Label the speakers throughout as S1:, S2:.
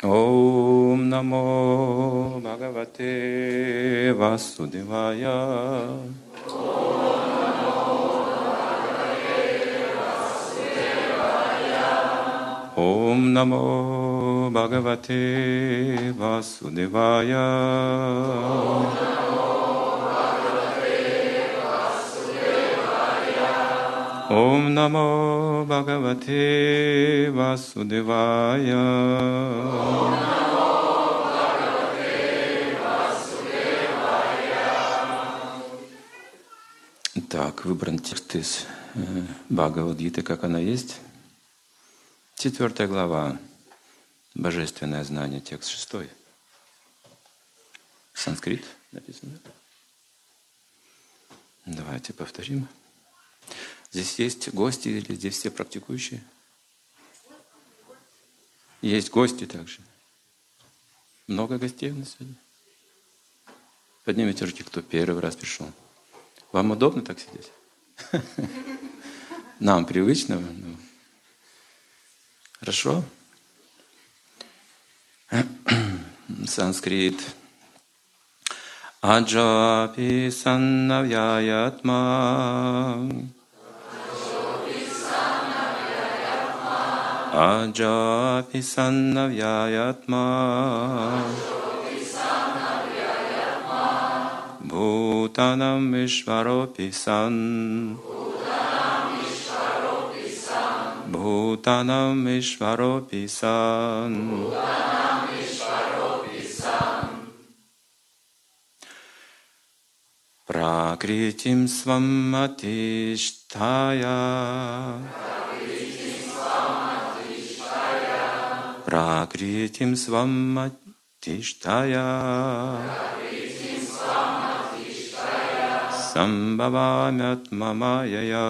S1: Om Namo Bhagavate Vasudevaya. Om Namo Bhagavate Vasudevaya. Om Namo Bhagavate Vasudevaya. Так, выбран текст из Бхагавад-гиты, как она есть. 4 глава. Божественное знание, текст 6. Санскрит написано. Давайте повторим. Здесь есть гости или здесь все практикующие? Есть гости также. Много гостей у нас сегодня? Поднимите руки, кто первый раз пришел. Вам удобно так сидеть? Нам привычно? Хорошо? Санскрит. Аджапи саннавьяятма. Аджапи саннавьяятма. Бхутанам Вишваропи сан. Бхутанам Вишваропи сан. Пракритим свам атиштая. Пракритим свам атиштая. Самбхавамятмамаяя.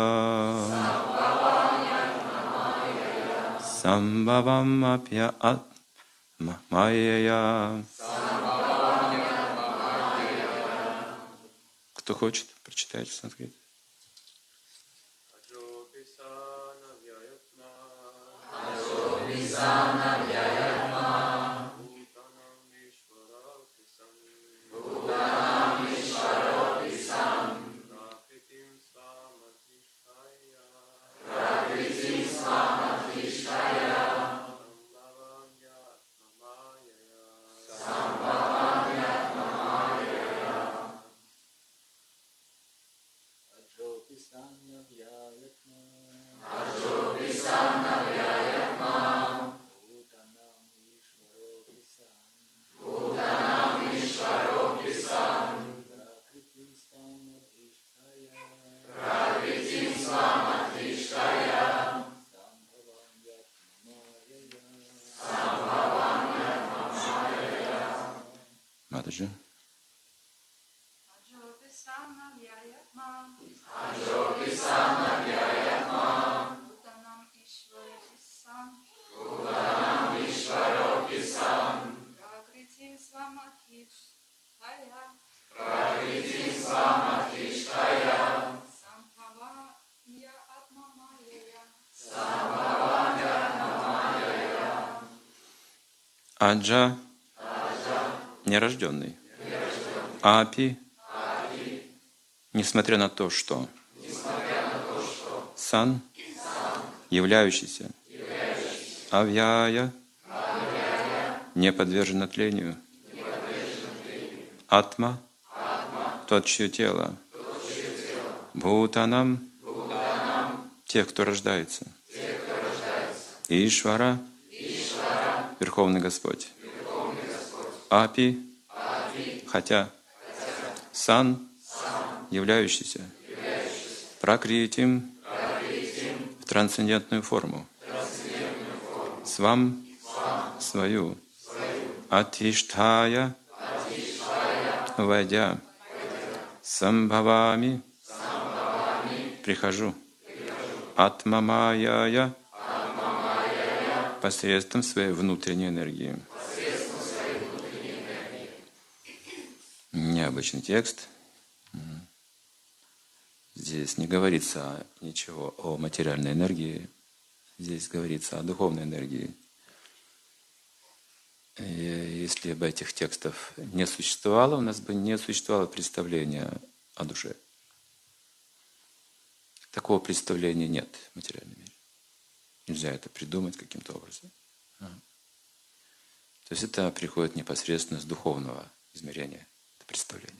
S1: Самбхавамапья-атмамаяя. Кто хочет, прочитайте санскрит. Матаджи. Аджа – нерожденный. Апи – несмотря на то, что. Сан – являющийся. Авьяя – не подвержен тлению. Атма – тот, чье тело. Бхутанам – тех, кто рождается. Ишвара – Верховный Господь. Апи – хотя. Сан – являющийся. Пракритим – в трансцендентную форму. Свам – свою. Атиштхая – войдя. Самбхавами – прихожу. Атмамаяя – посредством своей внутренней энергии. Необычный текст. Здесь не говорится ничего о материальной энергии. Здесь говорится о духовной энергии. И если бы этих текстов не существовало, у нас бы не существовало представления о душе. Такого представления нет в материальном мире. Нельзя это придумать каким-то образом. То есть это приходит непосредственно с духовного измерения, это представление.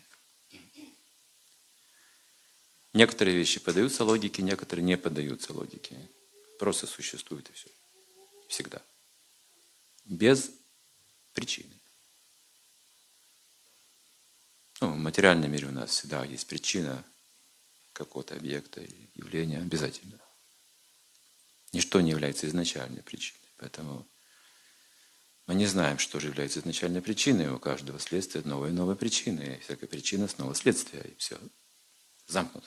S1: Некоторые вещи поддаются логике, некоторые не поддаются логике. Просто существуют и все. Всегда. Без причины. В материальном мире у нас всегда есть причина какого-то объекта или явления обязательно. Ничто не является изначальной причиной. Поэтому мы не знаем, что же является изначальной причиной. У каждого следствия новые и новые причины. И всякая причина снова следствие. И все замкнуто.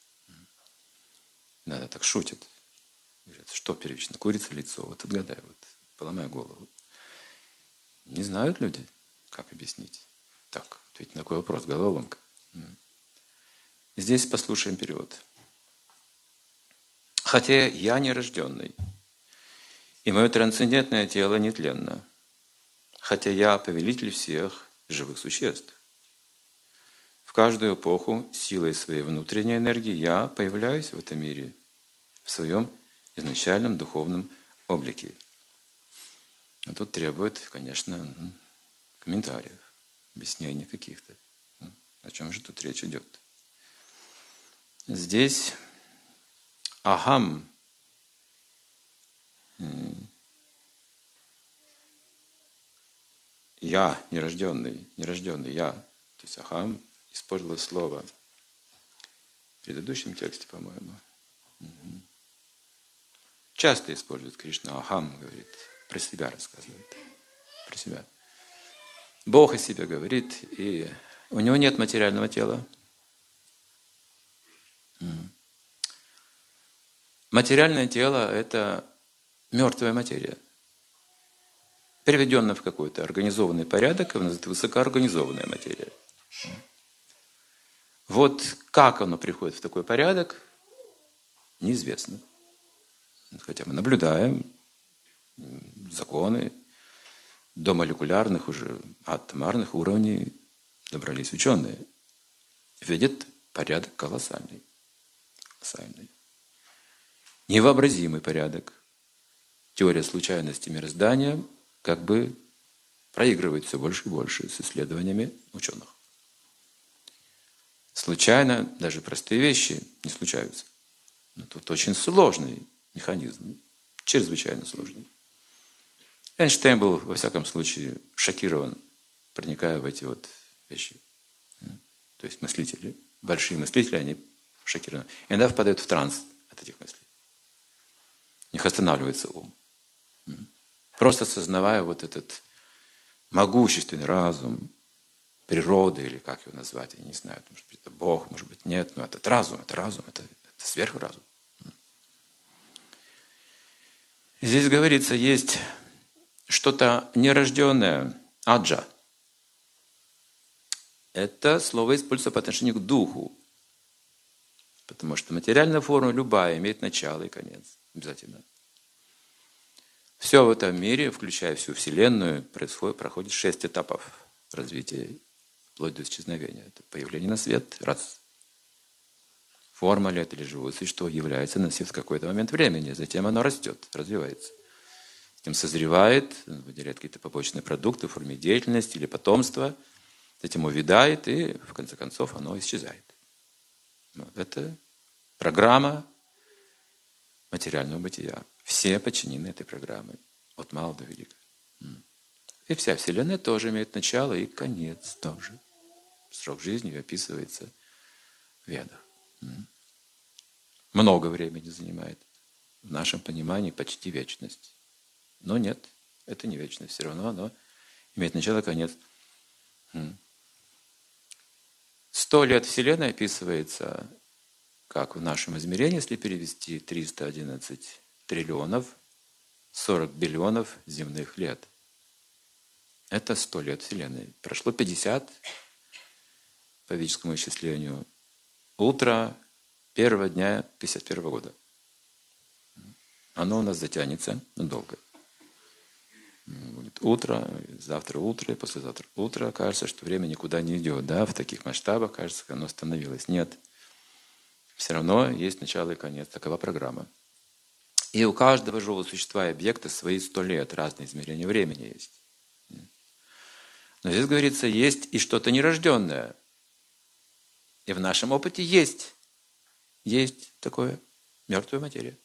S1: Иногда так шутят. Говорят, что первично, курица или яйцо? Вот отгадай, вот поломай голову. Не знают люди, как объяснить. Так, ответить на такой вопрос, головоломка. Здесь послушаем перевод. Хотя я нерожденный, и мое трансцендентное тело нетленно, хотя я повелитель всех живых существ. В каждую эпоху силой своей внутренней энергии я появляюсь в этом мире в своем изначальном духовном облике. А тут требует, конечно, комментариев, объяснений каких-то. О чем же тут речь идет? Здесь ахам, я, нерожденный я. То есть ахам использовал слово в предыдущем тексте, по-моему. Часто использует Кришна. Ахам говорит, про себя рассказывает. Про себя. Бог о себе говорит, и у него нет материального тела. Материальное тело – это мертвая материя, переведенная в какой-то организованный порядок, и это высокоорганизованная материя. Вот как оно приходит в такой порядок, неизвестно. Хотя мы наблюдаем законы до молекулярных, уже атомарных уровней добрались ученые. Видят порядок колоссальный. Колоссальный. Невообразимый порядок. Теория случайности мироздания как бы проигрывает все больше и больше с исследованиями ученых. Случайно даже простые вещи не случаются. Но тут очень сложный механизм, чрезвычайно сложный. Эйнштейн был, во всяком случае, шокирован, проникая в эти вот вещи. То есть мыслители, большие мыслители, они шокированы. Иногда впадают в транс от этих мыслей. У них останавливается ум. Просто осознавая вот этот могущественный разум природы, или как его назвать, я не знаю, может быть, это Бог, может быть, нет, но этот разум, это сверхразум. Здесь говорится, есть что-то нерожденное, аджа. Это слово используется по отношению к духу, потому что материальная форма любая имеет начало и конец, обязательно. Все в этом мире, включая всю Вселенную, проходит 6 этапов развития, вплоть до исчезновения. Это появление на свет, раз. Форма ли это или живое существо является на свет в какой-то момент времени. Затем оно растет, развивается. Затем созревает, выделяет какие-то побочные продукты в форме деятельности или потомства. Затем увядает, и в конце концов оно исчезает. Это программа материального бытия. Все подчинены этой программе, от мала до велика. И вся Вселенная тоже имеет начало и конец тоже. Срок жизни описывается в Ведах. Много времени занимает. В нашем понимании почти вечность. Но нет, это не вечность. Все равно оно имеет начало и конец. 100 лет Вселенной описывается, как в нашем измерении, если перевести, 311 триллионов, 40 биллионов земных лет. Это 100 лет Вселенной. Прошло 50, по ведическому исчислению, утро первого дня 51 года. Оно у нас затянется надолго. Будет утро, завтра утро, и послезавтра утро. Кажется, что время никуда не идет. Да? В таких масштабах, кажется, оно остановилось. Нет. Все равно есть начало и конец. Такова программа. И у каждого живого существа и объекта свои 100 лет, разные измерения времени есть. Но здесь говорится, есть и что-то нерожденное. И в нашем опыте есть такое мертвая материя.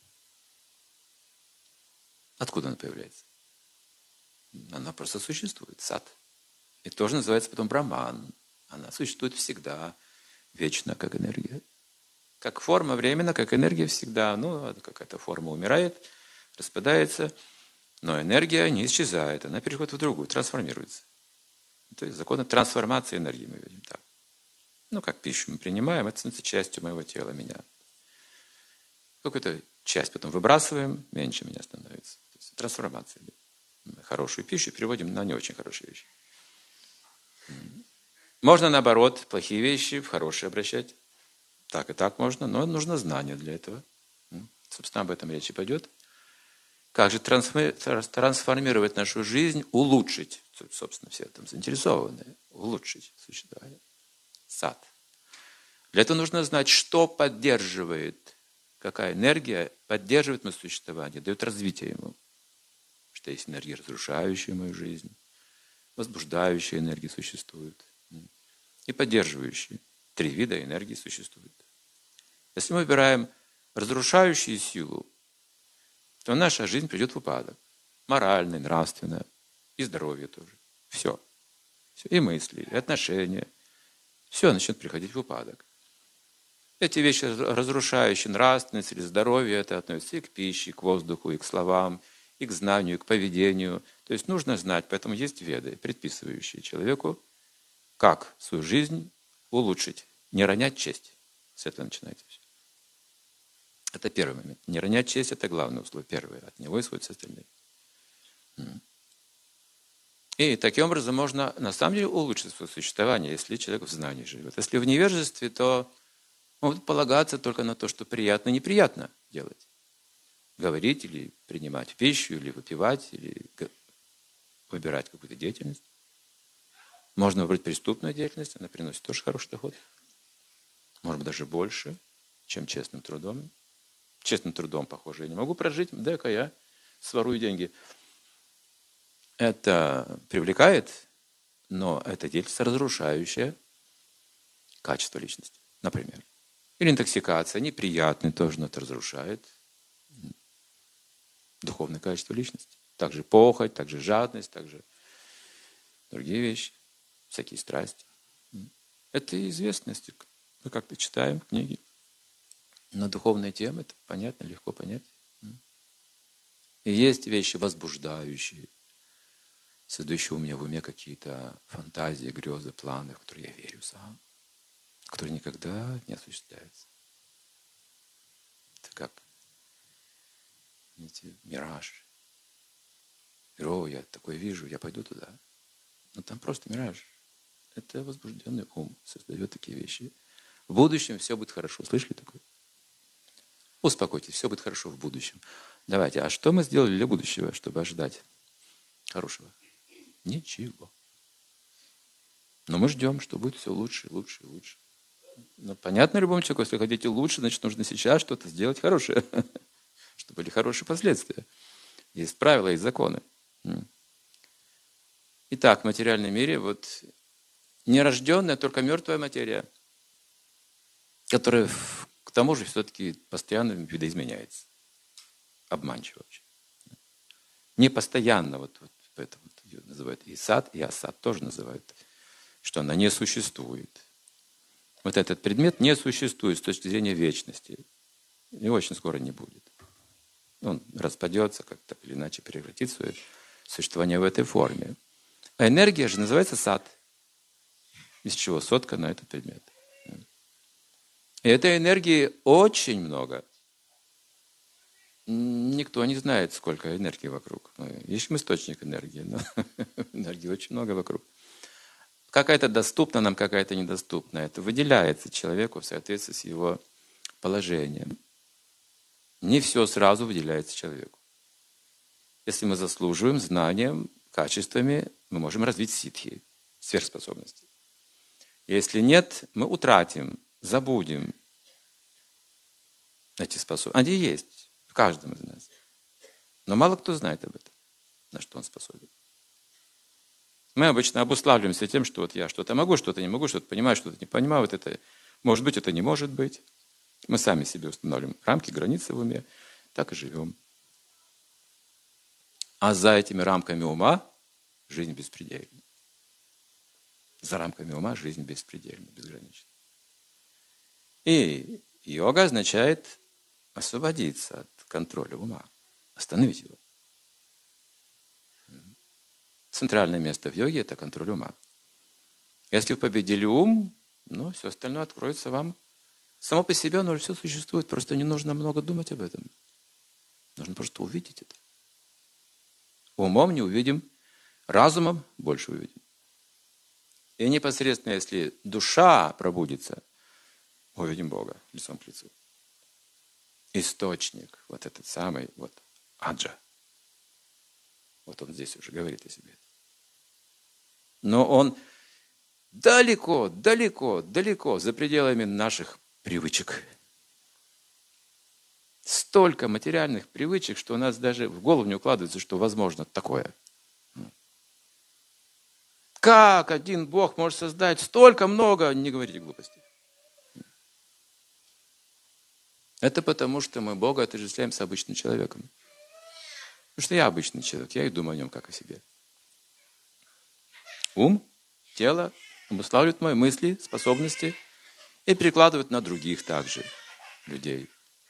S1: Откуда она появляется? Она просто существует, сад. И тоже называется потом Брахман. Она существует всегда, вечно, как энергия. Как форма временно, как энергия всегда. Ну, какая-то форма умирает, распадается, но энергия не исчезает. Она переходит в другую, трансформируется. То есть законы трансформации энергии мы видим так. Ну, как пищу мы принимаем, это становится частью моего тела, меня. Какую-то часть потом выбрасываем, меньше меня становится. То есть трансформация. Мы хорошую пищу переводим на не очень хорошие вещи. Можно, наоборот, плохие вещи в хорошие обращать. Так и так можно, но нужно знание для этого. Собственно, об этом речь и пойдет. Как же трансформировать нашу жизнь, улучшить. Собственно, все в этом заинтересованы. Улучшить существование. Сад. Для этого нужно знать, что поддерживает, какая энергия поддерживает мое существование, дает развитие ему. Что есть энергия, разрушающая мою жизнь, возбуждающая энергия существует и поддерживающая. 3 вида энергии существует. Если мы выбираем разрушающую силу, то наша жизнь придет в упадок. Моральный, нравственный, и здоровье тоже. Все. И мысли, и отношения. Все начнет приходить в упадок. Эти вещи, разрушающие нравственность или здоровье, это относится и к пище, и к воздуху, и к словам, и к знанию, и к поведению. То есть нужно знать, поэтому есть веды, предписывающие человеку, как свою жизнь улучшить, не ронять честь. С этого начинается все. Это первый момент. Не ронять честь – это главное условие, первое. От него исходят остальные. И таким образом можно на самом деле улучшить свое существование, если человек в знании живет. Если в невежестве, то он будет полагаться только на то, что приятно и неприятно делать. Говорить или принимать пищу, или выпивать, или выбирать какую-то деятельность. Можно выбрать преступную деятельность, она приносит тоже хороший доход. Может быть, даже больше, чем честным трудом. Честным трудом, похоже, я не могу прожить, дай-ка я сворую деньги. Это привлекает, но это деятельность разрушающая качество личности, например. Или интоксикация, неприятный тоже, но это разрушает духовное качество личности. Также похоть, также жадность, также другие вещи, всякие страсти. Это известность. Мы как-то читаем книги на духовные темы, это понятно, легко понять. И есть вещи возбуждающие, создающие у меня в уме какие-то фантазии, грезы, планы, в которые я верю сам, которые никогда не осуществляются. Это как, знаете, мираж. О, я такое вижу, я пойду туда. Но там просто мираж. Это возбужденный ум создает такие вещи. В будущем все будет хорошо. Слышали такое? Успокойтесь, все будет хорошо в будущем. Давайте, а что мы сделали для будущего, чтобы ожидать хорошего? Ничего. Но мы ждем, что будет все лучше, лучше, лучше. Но понятно любому человеку, если хотите лучше, значит, нужно сейчас что-то сделать хорошее, чтобы были хорошие последствия. Есть правила, есть законы. Итак, в материальном мире вот нерожденная, только мертвая материя, которая к тому же все-таки постоянно видоизменяется. Обманчиво вообще. Не постоянно, вот поэтому ее называют и сад, и асад тоже называют, что она не существует. Вот этот предмет не существует с точки зрения вечности. И очень скоро не будет. Он распадется, как-то или иначе превратит свое существование в этой форме. А энергия же называется сад, из чего соткан этот предмет. И этой энергии очень много. Никто не знает, сколько энергии вокруг. Ищем источник энергии, но энергии очень много вокруг. Какая-то доступна нам, какая-то недоступна. Это выделяется человеку в соответствии с его положением. Не все сразу выделяется человеку. Если мы заслуживаем знанием, качествами, мы можем развить ситхи, сверхспособности. Если нет, мы утратим, забудем эти способности. Они есть в каждом из нас. Но мало кто знает об этом, на что он способен. Мы обычно обуславливаемся тем, что вот я что-то могу, что-то не могу, что-то понимаю, что-то не понимаю. Вот это может быть, это не может быть. Мы сами себе устанавливаем рамки, границы в уме. Так и живем. А за этими рамками ума жизнь беспредельна. За рамками ума жизнь беспредельна, безгранична. И йога означает освободиться от контроля ума, остановить его. Центральное место в йоге – это контроль ума. Если вы победили ум, все остальное откроется вам. Само по себе оно все существует, просто не нужно много думать об этом. Нужно просто увидеть это. Умом не увидим, разумом больше увидим. И непосредственно, если душа пробудится, мы увидим Бога лицом к лицу. Источник, вот этот самый, аджа. Вот он здесь уже говорит о себе. Но он далеко, далеко, далеко за пределами наших привычек. Столько материальных привычек, что у нас даже в голову не укладывается, что возможно такое. Как один Бог может создать столько много, не говорите глупостей. Это потому, что мы Бога отождествляем с обычным человеком. Потому что я обычный человек, я и думаю о нем как о себе. Ум, тело обуславливают мои мысли, способности и перекладывают на других также людей.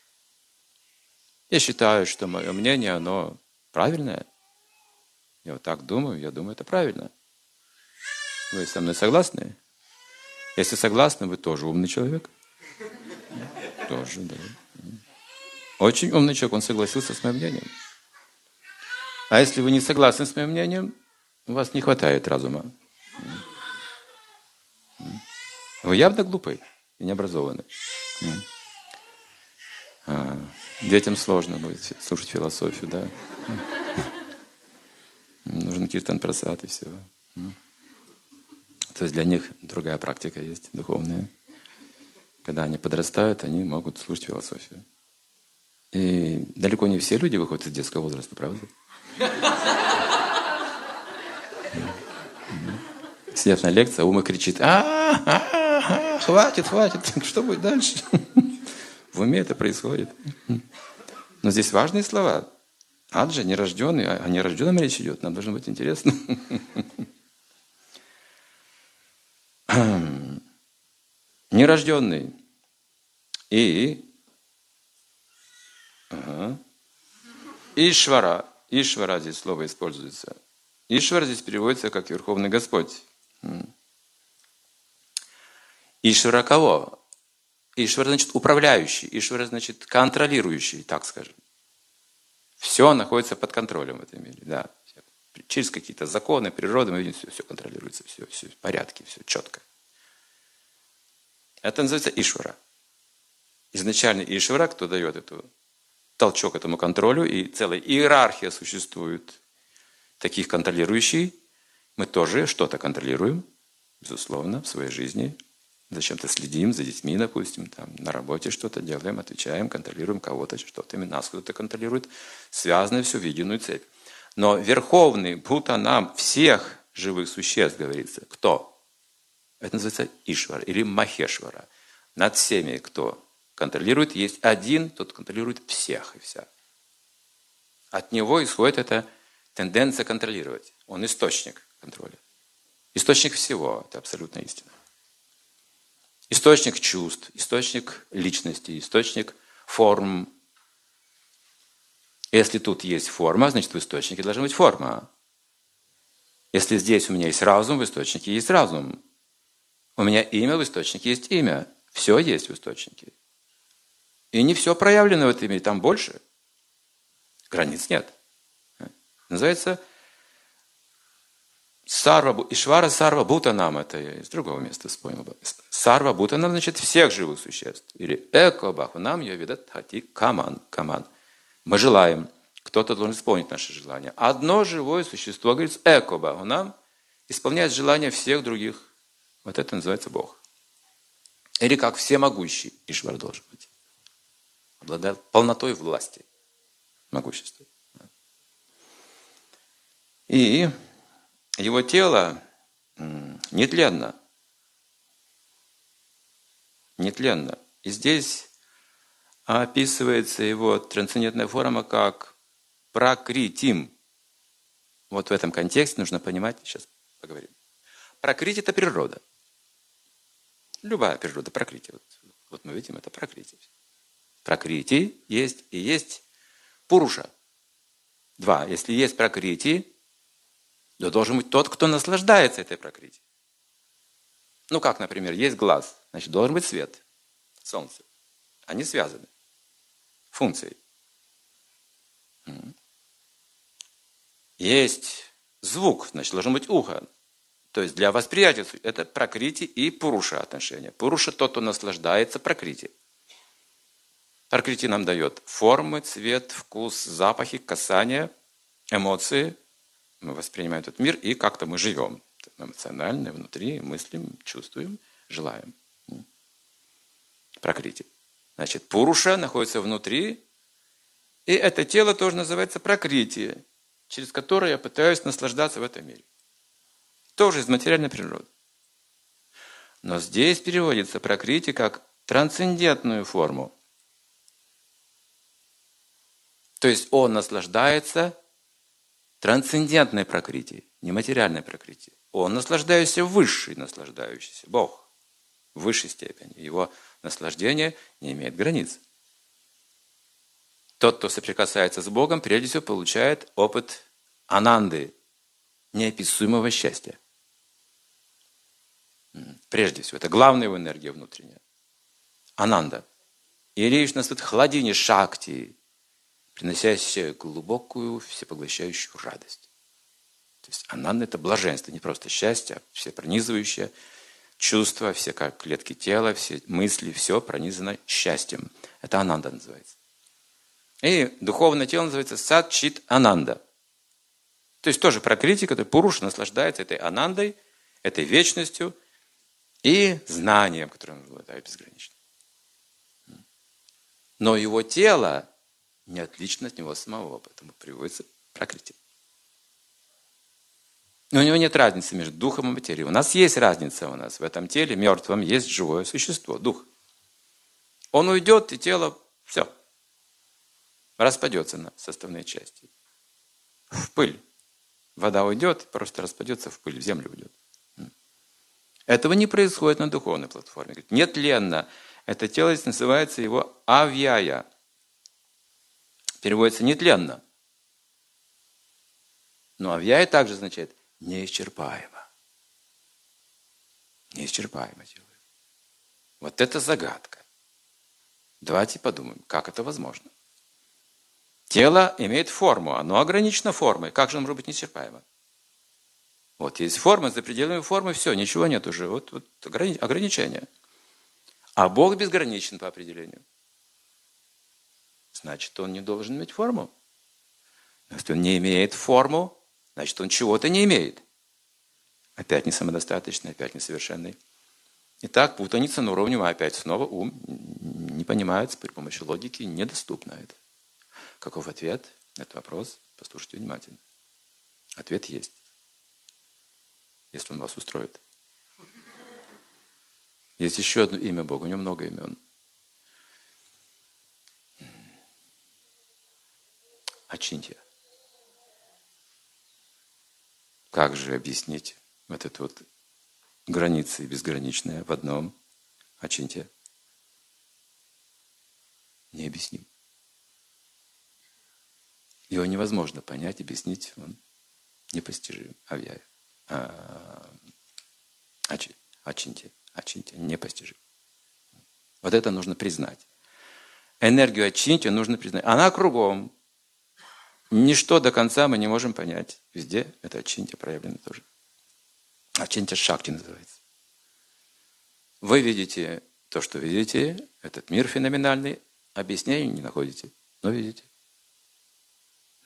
S1: Я считаю, что мое мнение, оно правильное. Я вот так думаю, я думаю, это правильно. Вы со мной согласны? Если согласны, вы тоже умный человек. Тоже, да. Очень умный человек, он согласился с моим мнением. А если вы не согласны с моим мнением, у вас не хватает разума. Вы явно глупый и необразованный. Детям сложно будет слушать философию, да. Нужен киртан прасад и все. То есть для них другая практика есть, духовная. Когда они подрастают, они могут слушать философию. И далеко не все люди выходят из детского возраста, правда? Сидят на лекции, а ум и кричит: хватит, что будет дальше? В уме это происходит. Но здесь важные слова. Аджа, нерожденный, о нерожденном речь идет. Нам должно быть интересно. Нерожденный. И Ишвара. Ишвара здесь слово используется. Ишвара здесь переводится как Верховный Господь. Ишвара кого? Ишвара значит управляющий. Ишвара значит контролирующий, так скажем. Все находится под контролем в этом мире. Да. Через какие-то законы, природы, мы видим, все контролируется, все в порядке, все четко. Это называется Ишвара. Изначально Ишвара, кто дает эту толчок этому контролю, и целая иерархия существует таких контролирующих. Мы тоже что-то контролируем, безусловно, в своей жизни. Зачем-то следим за детьми, допустим, там, на работе что-то делаем, отвечаем, контролируем кого-то, что-то, нас кто-то контролирует. Связано все в единую цепь. Но Верховный Бхутанам всех живых существ, говорится, кто? Это называется Ишвара или Махешвара. Над всеми, кто контролирует, есть один, тот контролирует всех и вся. От него исходит эта тенденция контролировать. Он источник контроля. Источник всего, это абсолютная истина. Источник чувств, источник личности, источник форм. Если тут есть форма, значит в источнике должна быть форма. Если здесь у меня есть разум, в источнике есть разум. У меня имя, в источнике есть имя. Все есть в источнике. И не все проявлено в этом мире, там больше. Границ нет. Называется Ишвара Сарва Бхутанам. Это я из другого места вспомнил. Сарва Бхутанам значит всех живых существ. Или Эко Бахунам Йовидат Хати Каман. Мы желаем Кто-то должен исполнить наши желания. Одно живое существо, говорится, экоба, он нам исполняет желания всех других. Вот это называется Бог. Или как всемогущий Ишвар должен быть. Обладает полнотой власти, могущества. И его тело нетленно. Нетленно. И здесь описывается его трансцендентная форма как пракритим. Вот в этом контексте нужно понимать, сейчас поговорим. Пракрити – это природа. Любая природа, пракрити. Вот мы видим, это пракрити. Пракрити есть и есть пуруша. Два. Если есть пракрити, то должен быть тот, кто наслаждается этой пракрити. Ну, как, например, есть глаз, значит, должен быть свет, солнце. Они связаны функцией. Есть звук, значит, должно быть ухо. То есть для восприятия это пракрити и пуруша отношения. Пуруша тот, кто наслаждается пракрити. Пракрити нам дает формы, цвет, вкус, запахи, касания, эмоции. Мы воспринимаем этот мир, и как-то мы живем. Эмоционально, внутри, мыслим, чувствуем, желаем. Пракрити. Значит, пуруша находится внутри, и это тело тоже называется пракрити, через которое я пытаюсь наслаждаться в этом мире. Тоже из материальной природы. Но здесь переводится пракрити как трансцендентную форму. То есть он наслаждается трансцендентной пракрити, не материальной пракрити. Он наслаждающийся высший, наслаждающийся, Бог, в высшей степени. Его наслаждение не имеет границ. Тот, кто соприкасается с Богом, прежде всего получает опыт ананды, неописуемого счастья. Прежде всего, это главная его энергия внутренняя. Ананда. И речь у нас тут хладине шакти, приносящая глубокую, всепоглощающую радость. То есть ананда – это блаженство, не просто счастье, а всепронизывающее чувство, все клетки тела, все мысли, все пронизано счастьем. Это ананда называется. И духовное тело называется сат-чит ананда. То есть тоже пракрити, который пуруша наслаждается этой анандой, этой вечностью и знанием, которое он обладает безгранично. Но его тело не отлично от него самого, поэтому приводится пракрити. Но у него нет разницы между духом и материей. У нас есть разница в этом теле, мертвом, есть живое существо, дух. Он уйдет, и тело, все, распадется на составные части. В пыль. Вода уйдет, просто распадется в пыль, в землю уйдет. Этого не происходит на духовной платформе. Нетленно. Это тело здесь называется его авьяя. Переводится нетленно. Но авьяя также означает неисчерпаемо. Неисчерпаемо тело. Вот это загадка. Давайте подумаем, как это возможно. Тело имеет форму, оно ограничено формой. Как же оно может быть неисчерпаемо? Вот есть форма, за пределами формы все, ничего нет уже. Вот ограничения. А Бог безграничен по определению. Значит, он не должен иметь форму. Если он не имеет форму, значит, он чего-то не имеет. Опять не самодостаточный, опять несовершенный. Итак, путаница на уровне опять снова ум не понимает при помощи логики, недоступно это. Каков ответ на этот вопрос? Послушайте внимательно. Ответ есть. Если он вас устроит. Есть еще одно имя Бога, у него много имен. Ачинтья. Как же объяснить вот эту вот границы безграничные в одном Ачинтья? Необъясним. Его невозможно понять, объяснить, он непостижим. Ачинтья непостижим. Вот это нужно признать. Энергию Ачинтья нужно признать. Она кругом. Ничто до конца мы не можем понять. Везде это Ачинтья проявлено тоже. Ачинтья Шакти называется. Вы видите то, что видите, этот мир феноменальный, объяснений не находите, но видите.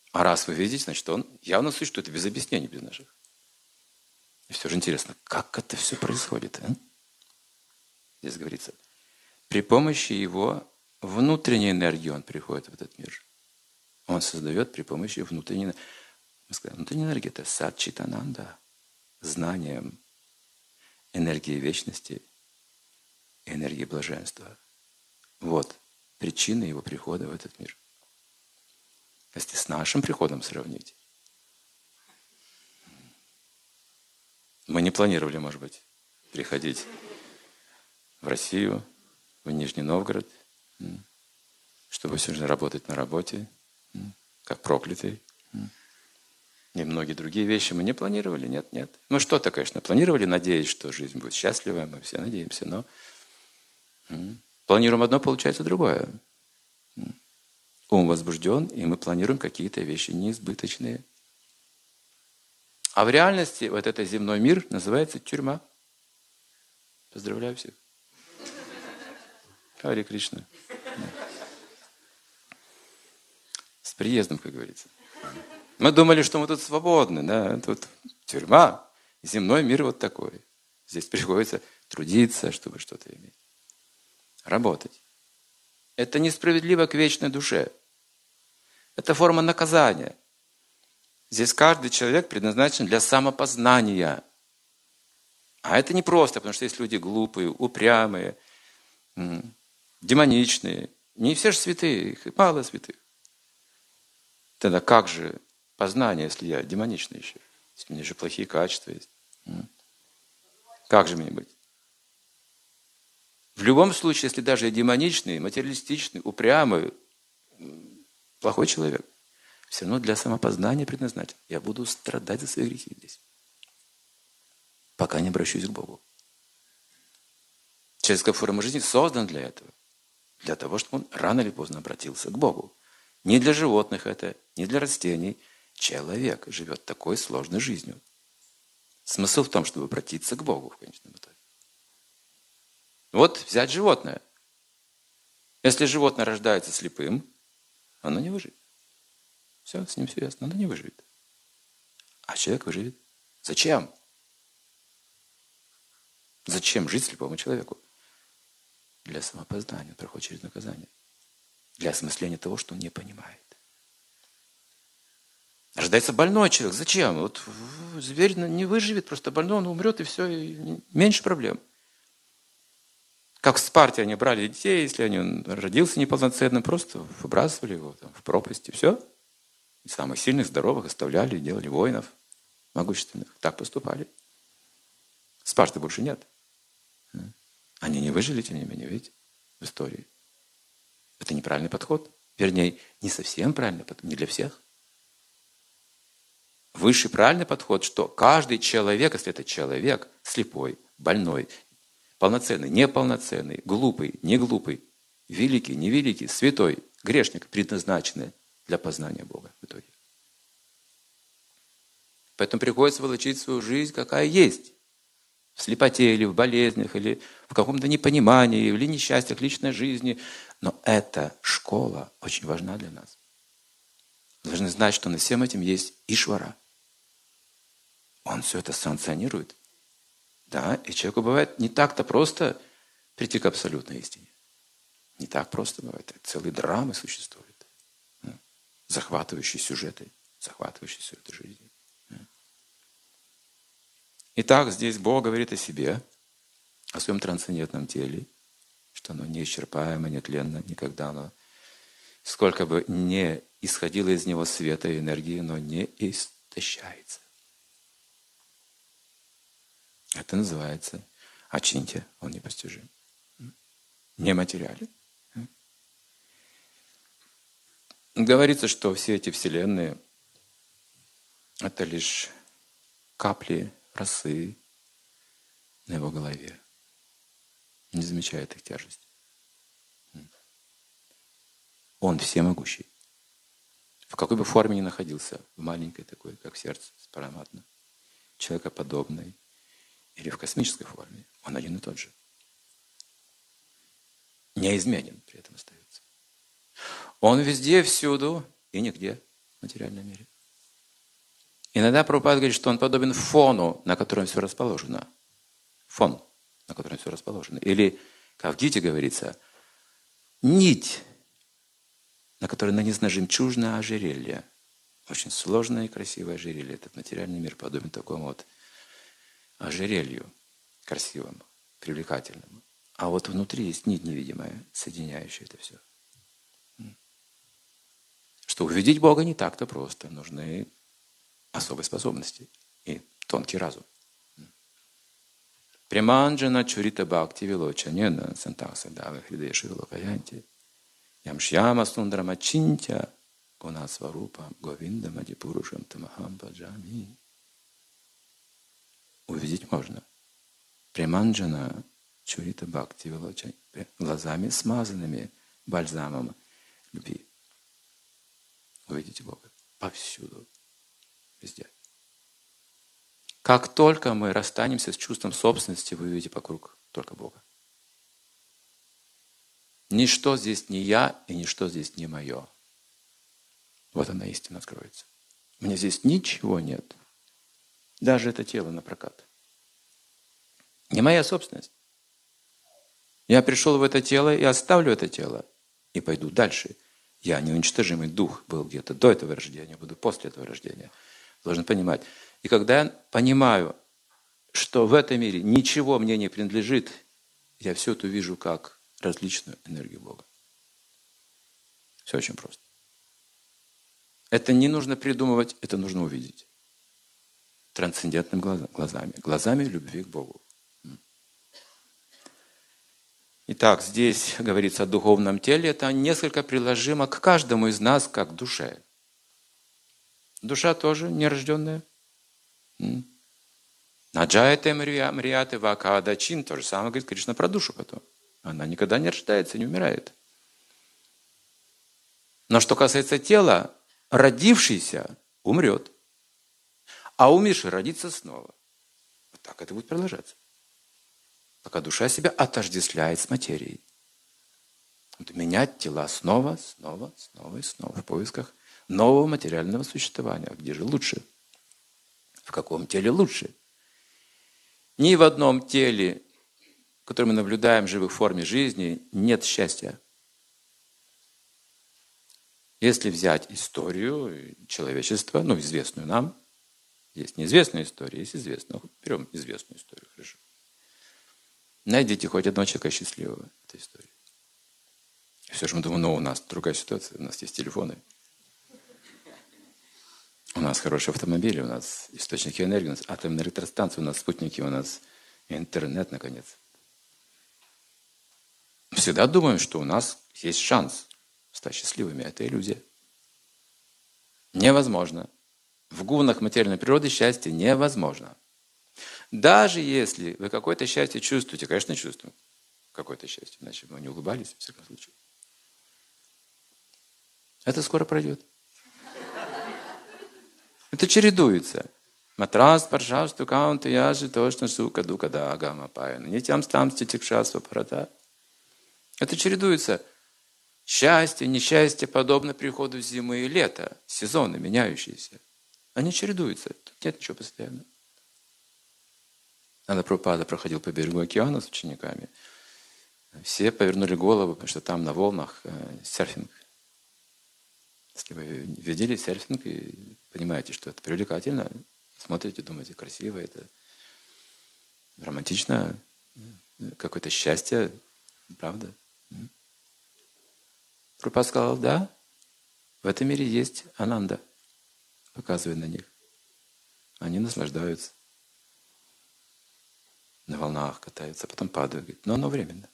S1: А раз вы видите, значит, он явно существует без объяснений, без наших. И все же интересно, как это все происходит? А? Здесь говорится, при помощи его внутренней энергии он приходит в этот мир. Он создает при помощи внутренней энергии. Внутренняя энергия – это сад-читананда, знанием, энергии вечности, энергии блаженства. Вот причина его прихода в этот мир. Если с нашим приходом сравнить, мы не планировали, может быть, приходить в Россию, в Нижний Новгород, чтобы сегодня работать на работе, как проклятый. И многие другие вещи мы не планировали, нет. Ну что-то, конечно, планировали, надеясь, что жизнь будет счастливая, мы все надеемся, но планируем одно, получается другое. Ум возбужден, и мы планируем какие-то вещи неизбыточные. А в реальности вот этот земной мир называется тюрьма. Поздравляю всех. Харе Кришна. С приездом, как говорится. Мы думали, что мы тут свободны, да, тут тюрьма, земной мир вот такой. Здесь приходится трудиться, чтобы что-то иметь. Работать. Это несправедливо к вечной душе. Это форма наказания. Здесь каждый человек предназначен для самопознания. А это не просто, потому что есть люди глупые, упрямые, демоничные. Не все же святые, их мало святых. Тогда как же познание, если я демоничный еще? Если у меня же плохие качества есть. Как же мне быть? В любом случае, если даже я демоничный, материалистичный, упрямый, плохой человек, все равно для самопознания предназначен. Я буду страдать за свои грехи здесь, пока не обращусь к Богу. Человеческая форма жизни создана для этого. Для того, чтобы он рано или поздно обратился к Богу. Не для животных это, не для растений. Человек живет такой сложной жизнью. Смысл в том, чтобы обратиться к Богу в конечном итоге. Вот взять животное. Если животное рождается слепым, оно не выживет. Все, с ним все ясно, оно не выживет. А человек выживет. Зачем? Зачем жить слепому человеку? Для самопознания, он проходит через наказание. Для осмысления того, что он не понимает. Рождается больной человек. Зачем? Вот зверь не выживет, просто больной, он умрет, и все, и меньше проблем. Как в Спарте они брали детей, если он родился неполноценным, просто выбрасывали его там, в пропасть, и все. И самых сильных, здоровых оставляли, делали воинов могущественных. Так поступали. Спарты больше нет. Они не выжили, тем не менее, видите, в истории. Это неправильный подход. Вернее, не совсем правильный подход, не для всех. Высший правильный подход, что каждый человек, если это человек, слепой, больной, полноценный, неполноценный, глупый, не глупый, великий, невеликий, святой, грешник, предназначенный для познания Бога в итоге. Поэтому приходится волочить свою жизнь, какая есть. В слепоте или в болезнях, или в каком-то непонимании, или несчастьях личной жизни. Но эта школа очень важна для нас. Вы должны знать, что над всем этим есть Ишвара. Он все это санкционирует. Да, и человеку бывает не так-то просто прийти к абсолютной истине. Не так просто бывает. Целые драмы существуют. Захватывающие сюжеты, захватывающие всю эту жизнь. Итак, здесь Бог говорит о себе, о своем трансцендентном теле, что оно неисчерпаемо, нетленно, никогда оно, сколько бы не исходило из него света и энергии, но не истощается. Это называется ачинтья, он непостижим. Нематериален. Говорится, что все эти вселенные – это лишь капли росы на его голове. Не замечает их тяжесть. Он всемогущий. В какой бы форме ни находился, в маленькой такой, как сердце, параматно, человекоподобной, или в космической форме, он один и тот же. Неизменен при этом остается. Он везде, всюду и нигде. в материальном мире. Иногда Прабхупада говорит, что он подобен фону, на котором все расположено. Фон, на котором все расположено. Или, как в Гите говорится, нить, на которой нанесено жемчужное ожерелье. Очень сложное и красивое ожерелье. Этот материальный мир подобен такому вот ожерелью красивому, привлекательному. А вот внутри есть нить невидимая, соединяющая это все. Что увидеть Бога не так-то просто. Нужны особые способности и тонкий разум. Приманджана чурита бхакти вилочанена сантакса дава хридеши вилокаянти ямшьяма сундрама чинтя гуна сварупа говинда мадипурушам тамахам баджами. Увидеть можно. Приманджана чурита бхакти вилочанена, глазами смазанными бальзамом любви. Увидите Бога повсюду, везде. Как только мы расстанемся с чувством собственности, вы увидите вокруг только Бога. Ничто здесь не я, и ничто здесь не мое. Вот она истина откроется. Мне здесь ничего нет. Даже это тело на прокат. Не моя собственность. Я пришел в это тело и оставлю это тело. И пойду дальше. Я неуничтожимый дух был где-то до этого рождения, буду после этого рождения. Должен понимать. И когда я понимаю, что в этом мире ничего мне не принадлежит, я все это вижу как различную энергию Бога. Все очень просто. Это не нужно придумывать, это нужно увидеть. Трансцендентными глазами. Глазами любви к Богу. Итак, здесь говорится о духовном теле. Это несколько приложимо к каждому из нас, как к душе. Душа тоже нерожденная. Наджаяте мрияте вакадачин. То же самое говорит Кришна про душу потом. Она никогда не рождается, не умирает. Но что касается тела, родившийся умрет. А умерший родится снова. Вот так это будет продолжаться. Пока душа себя отождествляет с материей. Вот менять тела снова и снова в поисках нового материального существования. Где же лучше? В каком теле лучше? Ни в одном теле, которое мы наблюдаем в живой форме жизни, нет счастья. Если взять историю человечества, известную нам, есть неизвестная история, есть известная. Берем известную историю, хорошо. Найдите хоть одного человека счастливого в этой истории. И все же мы думаем, у нас другая ситуация, у нас есть телефоны. У нас хорошие автомобили, у нас источники энергии, у нас атомные электростанции, у нас спутники, у нас интернет, наконец. Всегда думаем, что у нас есть шанс стать счастливыми. Это иллюзия. Невозможно. В гунах материальной природы счастье невозможно. Даже если вы какое-то счастье чувствуете, конечно, чувствуем какое-то счастье, иначе бы мы не улыбались, в всяком случае. Это скоро пройдет. Это чередуется. Матрас, паршавсту, каунты, яжи, тошна, сука, дука, да, агама, паяна. Нитям, стамсти, тикшасва, парата. Это чередуется. Счастье, несчастье подобно приходу зимы и лета. Сезоны меняющиеся. Они чередуются. Тут нет ничего постоянного. Надо Прабхупада проходил по берегу океана с учениками. Все повернули голову, потому что там на волнах серфинг. Если вы видели серфинг и понимаете, что это привлекательно, смотрите, думаете, красиво, это романтично, какое-то счастье, правда? Прабхупада сказал, да, в этом мире есть ананда, показывая на них. Они наслаждаются. На волнах катаются, а потом падают. Говорит, но оно временно.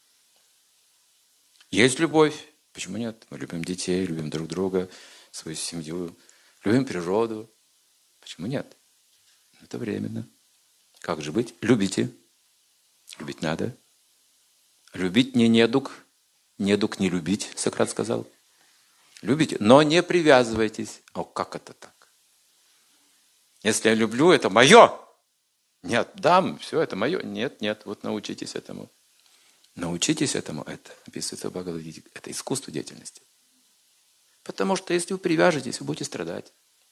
S1: Есть любовь. Почему нет? Мы любим детей, любим друг друга, свою семью, любим природу. Почему нет? Это временно. Как же быть? Любите. Любить надо. Любить не недуг. Недуг не любить, Сократ сказал. Любите, но не привязывайтесь. О, как это так? Если я люблю, это мое. Нет, дам, все, это мое. Нет, вот научитесь этому. Научитесь этому, это описывается в Бхагавад-гите. Это искусство деятельности. Потому что если вы привяжетесь, вы будете страдать.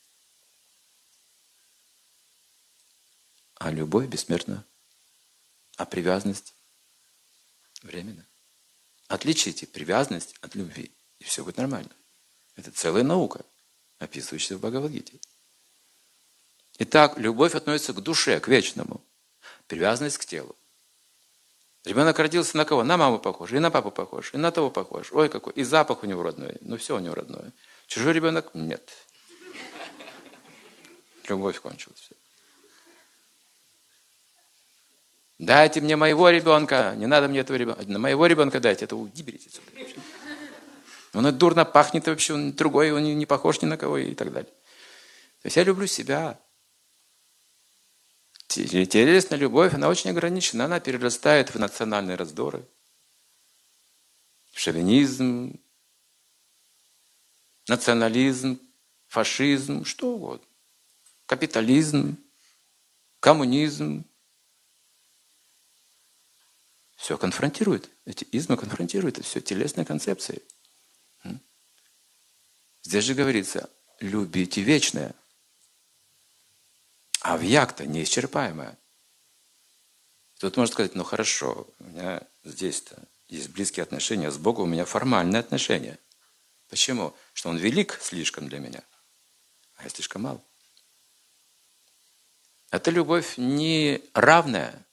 S1: А любовь бессмертна. А привязанность временно. Отличите привязанность от любви, и все будет нормально. Это целая наука, описывающаяся в Бхагавад-гите. Итак, любовь относится к душе, к вечному. Привязанность к телу. Ребенок родился на кого? На маму похож, и на папу похож, и на того похож. Ой, какой. И запах у него родной. Ну, все у него родное. Чужой ребенок? Нет. Любовь кончилась. Все. Дайте мне моего ребенка. Не надо мне этого ребенка. На моего ребенка дайте. Это уберите отсюда. Он дурно пахнет вообще, он другой, он не похож ни на кого и так далее. То есть я люблю себя. Телесная любовь, она очень ограничена, она перерастает в национальные раздоры, в шовинизм, национализм, фашизм, что угодно. Капитализм, коммунизм. Все конфронтирует. Эти измы конфронтируют. Это все телесные концепции. Здесь же говорится, любите вечное. А вьякта неисчерпаемое. Тут можно сказать, ну хорошо, у меня здесь-то есть близкие отношения с Богом, у меня формальные отношения. Почему? Что Он велик слишком для меня, а я слишком мал. Эта любовь не равная.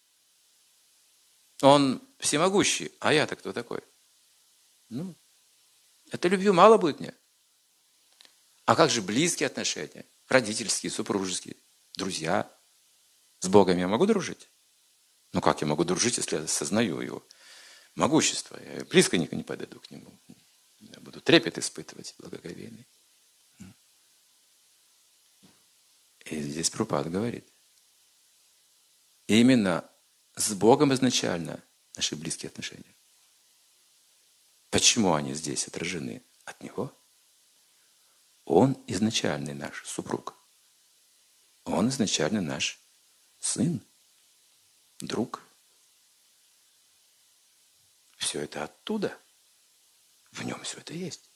S1: Он всемогущий, а я-то кто такой? Ну, этой любви мало будет мне. А как же близкие отношения? Родительские, супружеские, друзья. С Богом я могу дружить? Ну как я могу дружить, если я осознаю Его могущество? Я близко не подойду к Нему. Я буду трепет испытывать благоговейный. И здесь Прабхупада говорит. Именно с Богом изначально наши близкие отношения. Почему они здесь отражены? От Него. Он изначальный наш супруг. Он изначально наш сын, друг. Все это оттуда. В нем все это есть.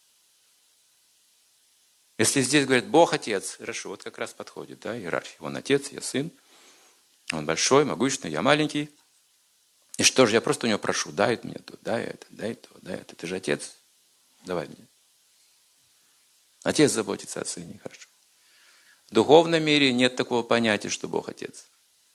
S1: Если здесь говорят Бог Отец, хорошо, вот как раз подходит, да, иерархия. Он Отец, я сын. Он большой, могущественный, я маленький. И что же, я просто у него прошу, дай мне то, дай это, дай то, дай это. Ты же Отец, давай мне. Отец заботится о сыне, хорошо. В духовном мире нет такого понятия, что Бог Отец.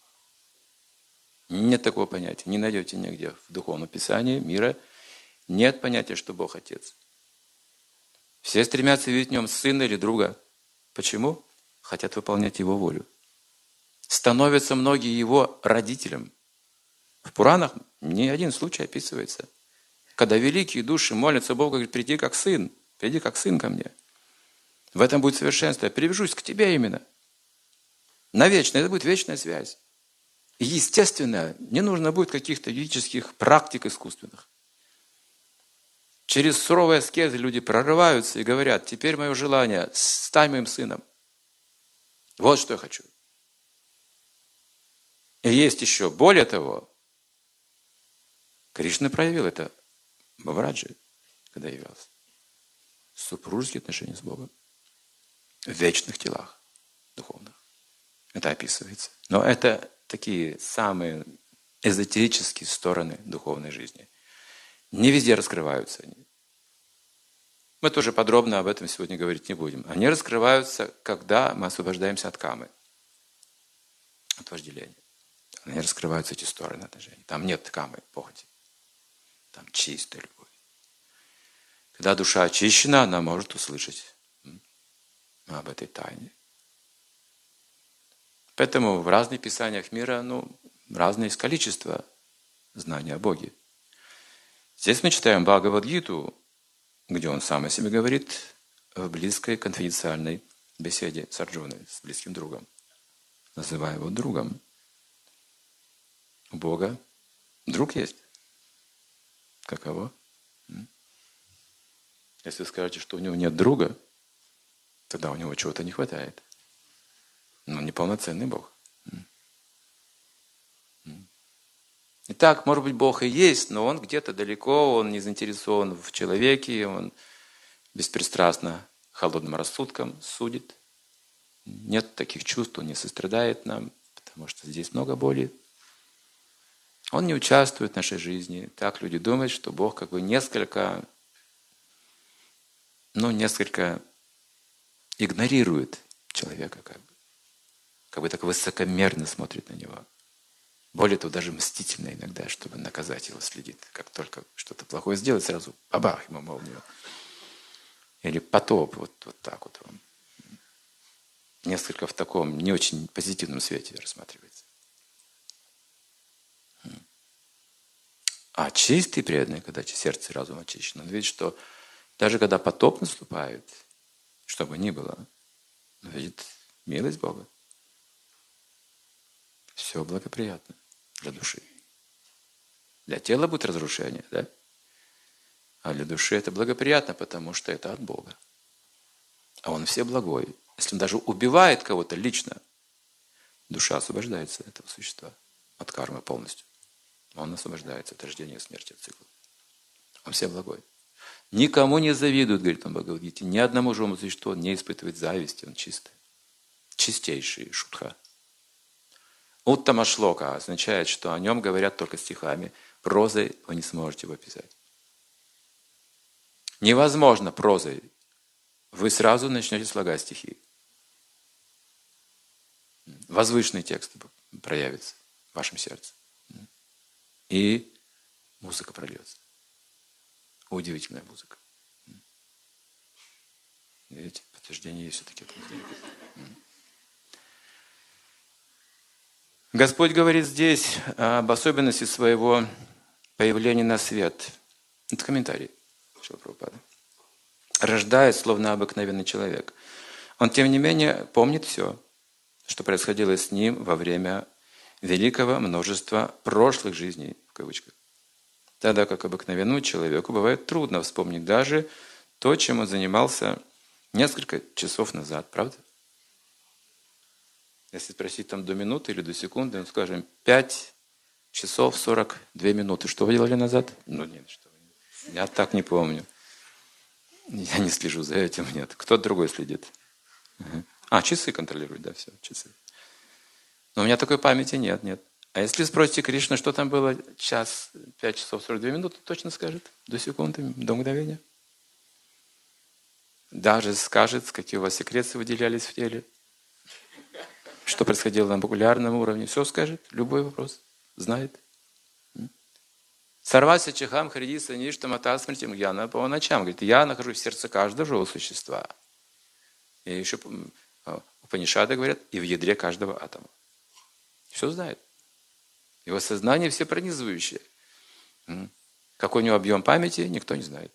S1: Нет такого понятия. Не найдете нигде в духовном писании мира. Нет понятия, что Бог Отец. Все стремятся видеть в нем сына или друга. Почему? Хотят выполнять его волю. Становятся многие его родителям. В Пуранах не один случай описывается. Когда великие души молятся Богу, говорят, приди как сын ко мне. В этом будет совершенство. Я привяжусь к тебе именно. Навечно. Это будет вечная связь. И естественно, не нужно будет каких-то юридических практик искусственных. Через суровые аскезы люди прорываются и говорят, теперь мое желание, стань моим сыном. Вот что я хочу. И есть еще, более того, Кришна проявил это в Бхавраджи, когда явился. Супружеские отношения с Богом. В вечных телах духовных. Это описывается. Но это такие самые эзотерические стороны духовной жизни. Не везде раскрываются они. Мы тоже подробно об этом сегодня говорить не будем. Они раскрываются, когда мы освобождаемся от камы, от вожделения. Они раскрываются, эти стороны отношений. Там нет камы, похоти. Там чистая любовь. Когда душа очищена, она может услышать об этой тайне. Поэтому в разных писаниях мира, разное есть количество знания о Боге. Здесь мы читаем Бхагавад-гиту, где он сам о себе говорит в близкой конфиденциальной беседе с Арджуной, с близким другом. Называя его другом. У Бога друг есть. Каково? Если вы скажете, что у него нет друга, тогда у него чего-то не хватает. Но неполноценный Бог. Итак, может быть, Бог и есть, но Он где-то далеко, Он не заинтересован в человеке, Он беспристрастно, холодным рассудком судит. Нет таких чувств, Он не сострадает нам, потому что здесь много боли. Он не участвует в нашей жизни. Так люди думают, что Бог как бы несколько игнорирует человека, как бы так высокомерно смотрит на него. Более того, даже мстительно иногда, чтобы наказать его, следит. Как только что-то плохое сделает, сразу бабах ему молнию. Или потоп, вот так вот вам. Несколько в таком не очень позитивном свете рассматривается. А чистый преданный, когда сердце и разум очищено, он видит, что даже когда потоп наступает, что бы ни было, он видит милость Бога. Все благоприятно для души. Для тела будет разрушение, да? А для души это благоприятно, потому что это от Бога. А Он всеблагой. Если Он даже убивает кого-то лично, душа освобождается от этого существа, от кармы полностью. Он освобождается от рождения и смерти, от цикла. Он всеблагой. Никому не завидует, говорит он в Бхагавад-гите. Ни одному живому существу он не испытывает зависти, он чистый. Чистейший шутха. Уттама шлока означает, что о нем говорят только стихами. Прозой вы не сможете его описать. Невозможно прозой. Вы сразу начнете слагать стихи. Возвышенный текст проявится в вашем сердце. И музыка прольется. Удивительная музыка. Видите, подтверждение есть все-таки. Господь говорит здесь об особенности своего появления на свет. Это комментарий Шрила Прабхупады. Рождает, словно обыкновенный человек. Он, тем не менее, помнит все, что происходило с ним во время великого множества прошлых жизней, в кавычках. Тогда как обыкновенному человеку бывает трудно вспомнить даже то, чем он занимался несколько часов назад, правда? Если спросить там до минуты или до секунды, ну, скажем, 5 часов 42 минуты. Что вы делали назад? Ну, нет, что вы. Я так не помню. Я не слежу за этим, нет. Кто-то другой следит. А, часы контролируют, да, все, часы. Но у меня такой памяти нет. А если спросите Кришну, что там было час, 5 часов 42 минуты, точно скажет. До секунды, до мгновения. Даже скажет, какие у вас секреции выделялись в теле. Что происходило на молекулярном уровне. Все скажет, любой вопрос. Знает. Сарвася чехам хриди саништа матасмритим гьяна по ночам. Говорит, я нахожусь в сердце каждого живого существа. И еще Упанишады говорят, и в ядре каждого атома. Все знает. Его сознание все пронизывающее. Какой у него объем памяти, никто не знает.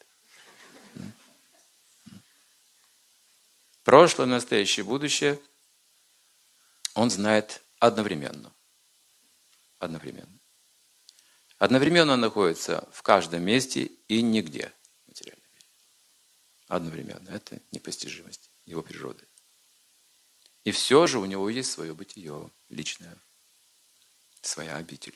S1: Прошлое, настоящее, будущее он знает одновременно. Одновременно. Одновременно он находится в каждом месте и нигде в материальном мире. Одновременно. Это непостижимость его природы. И все же у него есть свое бытие личное. Своя обитель.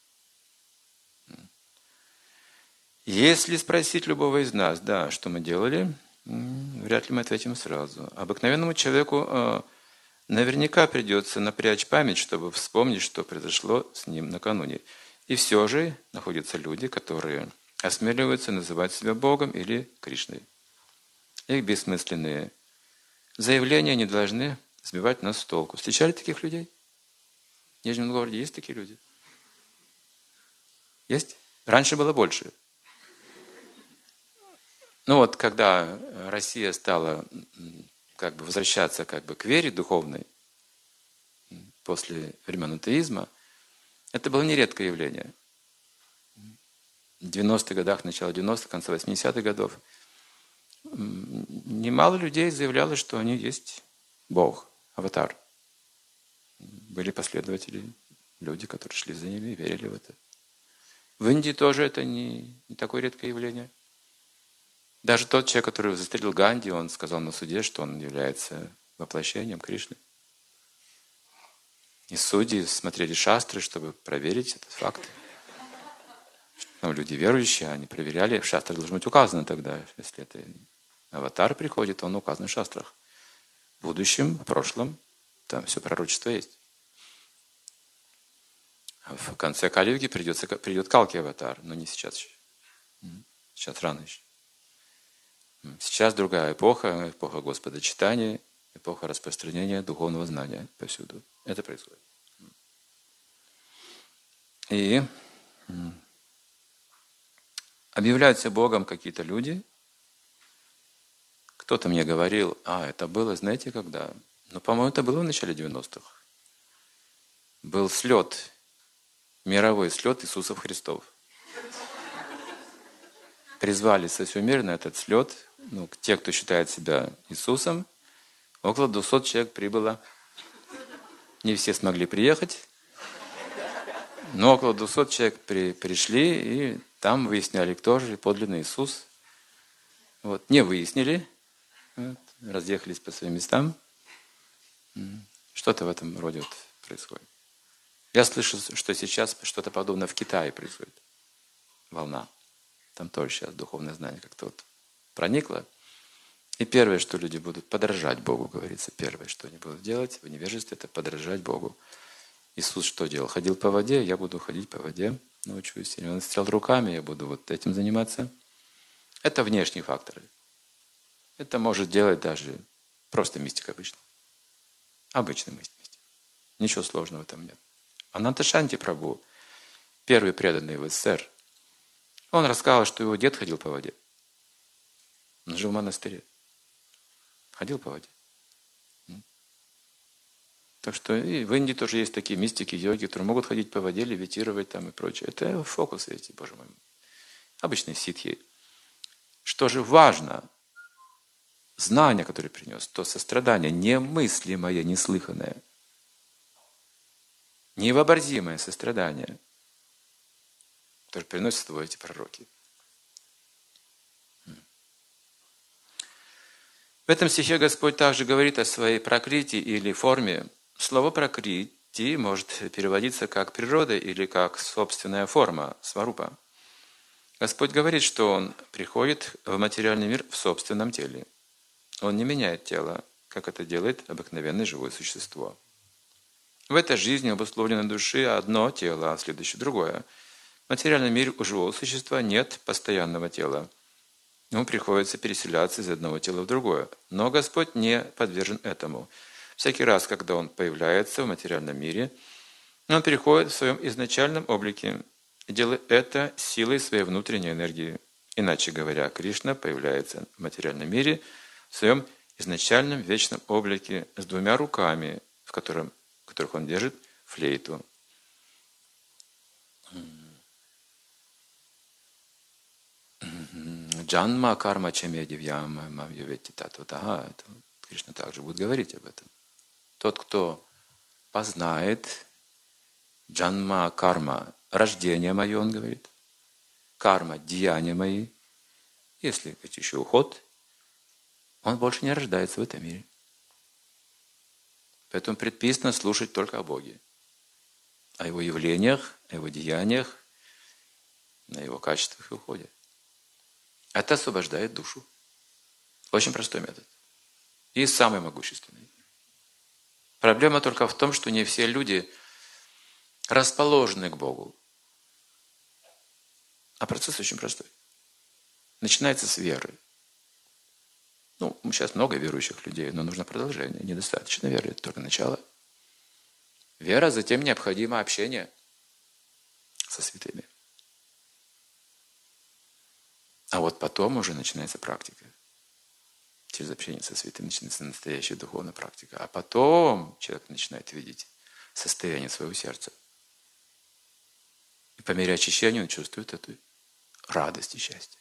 S1: Если спросить любого из нас, да, что мы делали, вряд ли мы ответим сразу. Обыкновенному человеку наверняка придется напрячь память, чтобы вспомнить, что произошло с ним накануне. И все же находятся люди, которые осмеливаются называть себя Богом или Кришной. Их бессмысленные заявления не должны сбивать нас с толку. Встречали таких людей? В Нижнем Новгороде есть такие люди? Есть? Раньше было больше. Ну вот, когда Россия стала возвращаться к вере духовной после времен атеизма, это было нередкое явление. В 90-х годах, начало 90-х, конце 80-х годов немало людей заявляло, что они есть Бог, аватар. Были последователи, люди, которые шли за ними и верили в это. В Индии тоже это не такое редкое явление. Даже тот человек, который застрелил Ганди, он сказал на суде, что он является воплощением Кришны. И судьи смотрели шастры, чтобы проверить этот факт. Но люди верующие, они проверяли, в шастре должно быть указано тогда, если это Аватар приходит, он указан в шастрах. В будущем, в прошлом, там все пророчество есть. В конце Кали-юги придет Калки аватар, но не сейчас еще. Сейчас рано еще. Сейчас другая эпоха, эпоха Господа читания, эпоха распространения духовного знания повсюду. Это происходит. И объявляются Богом какие-то люди. Кто-то мне говорил, это было, знаете, когда? Ну, по-моему, это было в начале 90-х. Был слет, мировой слет Иисусов Христов. Призвали со всего мира на этот слет, те, кто считает себя Иисусом, около 200 человек прибыло. Не все смогли приехать, но около 200 человек пришли, и там выясняли, кто же подлинный Иисус. Не выяснили, разъехались по своим местам. Что-то в этом роде происходит. Я слышу, что сейчас что-то подобное в Китае происходит. Волна. Там тоже сейчас духовное знание как-то проникло. И первое, что люди будут подражать Богу, говорится. Первое, что они будут делать в невежестве, это подражать Богу. Иисус что делал? Ходил по воде, я буду ходить по воде, научусь. Он стрелял руками, я буду этим заниматься. Это внешние факторы. Это может делать даже просто мистик обычный. Обычный мистик. Ничего сложного в этом нет. Ананта Шанти Прабху, первый преданный в СССР, он рассказал, что его дед ходил по воде. Он жил в монастыре. Ходил по воде. Так что и в Индии тоже есть такие мистики, йоги, которые могут ходить по воде, левитировать там и прочее. Это фокусы эти, Боже мой. Обычные ситхи. Что же важно? Знание, которое принес, то сострадание, немыслимое, неслыханное, невообразимое сострадание, которое приносят с тобой эти пророки. В этом стихе Господь также говорит о своей пракрити или форме. Слово пракрити может переводиться как природа или как собственная форма, сварупа. Господь говорит, что Он приходит в материальный мир в собственном теле. Он не меняет тело, как это делает обыкновенное живое существо. В этой жизни обусловлено души одно тело, а следующее другое. В материальном мире у живого существа нет постоянного тела. Ему приходится переселяться из одного тела в другое. Но Господь не подвержен этому. Всякий раз, когда Он появляется в материальном мире, Он переходит в своем изначальном облике и делает это силой своей внутренней энергии. Иначе говоря, Кришна появляется в материальном мире в своем изначальном вечном облике с двумя руками, в которых Он держит флейту. Джанма карма чаме дивьям мавьюветти татватага. Кришна также будет говорить об этом. Тот, кто познает джанма карма, рождение мое, он говорит, карма, деяния мои, если это еще уход, он больше не рождается в этом мире. Поэтому предписано слушать только о Боге, о Его явлениях, о Его деяниях, на Его качествах и уходе. Это освобождает душу. Очень простой метод. И самый могущественный. Проблема только в том, что не все люди расположены к Богу. А процесс очень простой. Начинается с веры. Сейчас много верующих людей, но нужно продолжение. Недостаточно веры, это только начало. Вера, затем необходимо общение со святыми. А вот потом уже начинается практика. Через общение со святым начинается настоящая духовная практика. А потом человек начинает видеть состояние своего сердца. И по мере очищения он чувствует эту радость и счастье.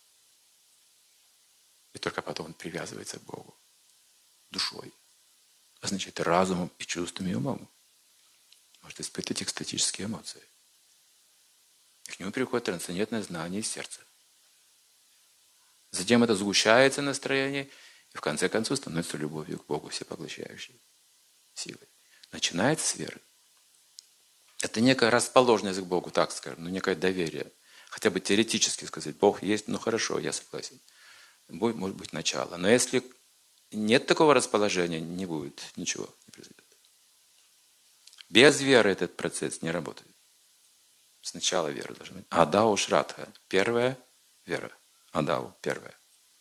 S1: И только потом он привязывается к Богу душой. А значит, разумом и чувствами и умом. Может испытывать экстатические эмоции. И к нему приходит трансцендентное знание из сердца. Затем это сгущается настроение, и в конце концов становится любовью к Богу, всепоглощающей силой. Начинается с веры. Это некая расположенность к Богу, так скажем, некое доверие. Хотя бы теоретически сказать, Бог есть, хорошо, я согласен. может быть начало. Но если нет такого расположения, не будет ничего, не произойдет. Без веры этот процесс не работает. Сначала вера должна быть. Адау Шрадха. Первая вера. Адау. Первая.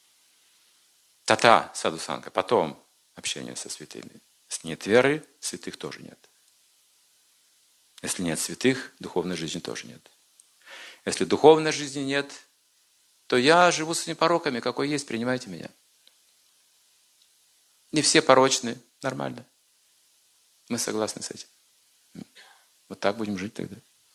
S1: Тата садусанга. Потом общение со святыми. Если нет веры, святых тоже нет. Если нет святых, духовной жизни тоже нет. Если духовной жизни нет, то я живу с этими пороками, какой есть, принимайте меня. Не все порочны, нормально. Мы согласны с этим. Вот так будем жить тогда.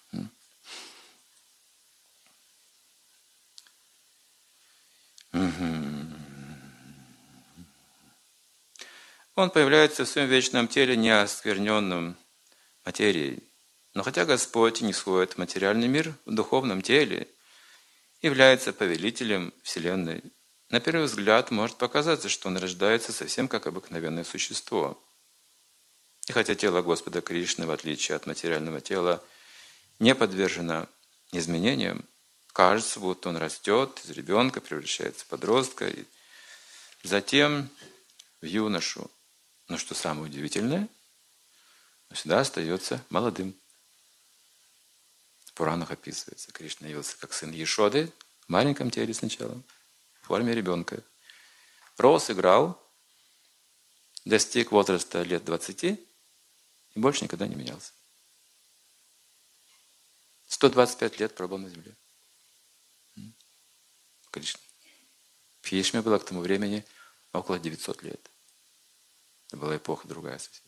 S1: Он появляется в своем вечном теле, не оскверненном материей. Но хотя Господь не сходит в материальный мир, в духовном теле является повелителем Вселенной. На первый взгляд может показаться, что он рождается совсем как обыкновенное существо. И хотя тело Господа Кришны, в отличие от материального тела, не подвержено изменениям, кажется, будто он растет из ребенка, превращается в подростка, и затем в юношу. Но что самое удивительное, он всегда остается молодым. В Пуранах описывается, Кришна явился как сын Ешоды, в маленьком теле сначала, в форме ребенка. Рос, играл, достиг возраста лет 20 и больше никогда не менялся. 125 лет пробыл на земле. Кришна. Бхишме было к тому времени около 900 лет. Это была эпоха другая совсем.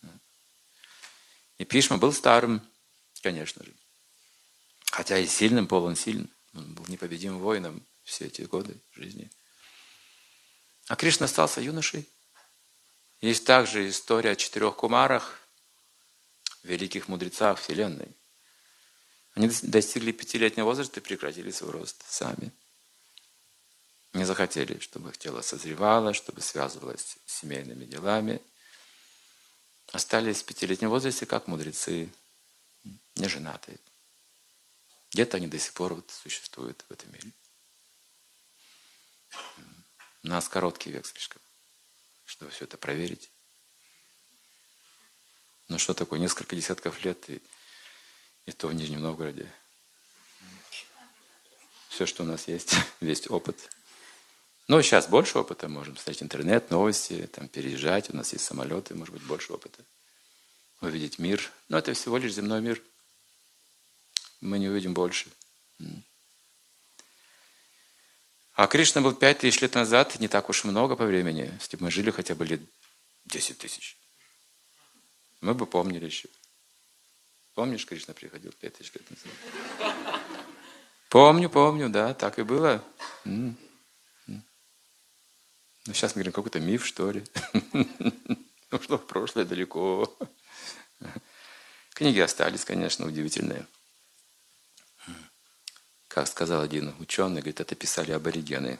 S1: И Бхишма был старым, конечно же. Хотя и сильным, полон сильным. Он был непобедимым воином все эти годы жизни. А Кришна остался юношей. Есть также история о 4 кумарах, великих мудрецах Вселенной. Они достигли 5-летнего возраста и прекратили свой рост сами. Не захотели, чтобы их тело созревало, чтобы связывалось с семейными делами. Остались в 5-летнем возрасте как мудрецы, неженатые. Где-то они до сих пор существуют в этом мире. У нас короткий век слишком, чтобы все это проверить. Но что такое несколько десятков лет, и то в Нижнем Новгороде. Все, что у нас есть, весь опыт. Но сейчас больше опыта, можем смотреть интернет, новости, там, переезжать, у нас есть самолеты, может быть, больше опыта. Увидеть мир. Но это всего лишь земной мир. Мы не увидим больше. А Кришна был 5000 лет назад, не так уж много по времени. Если бы мы жили хотя бы лет 10 тысяч. Мы бы помнили еще. Помнишь, Кришна приходил 5000 лет назад? Помню, да, так и было. Но сейчас мы говорим, какой-то миф, что ли. Ушло в прошлое далеко. Книги остались, конечно, удивительные. Как сказал один ученый, говорит, это писали аборигены.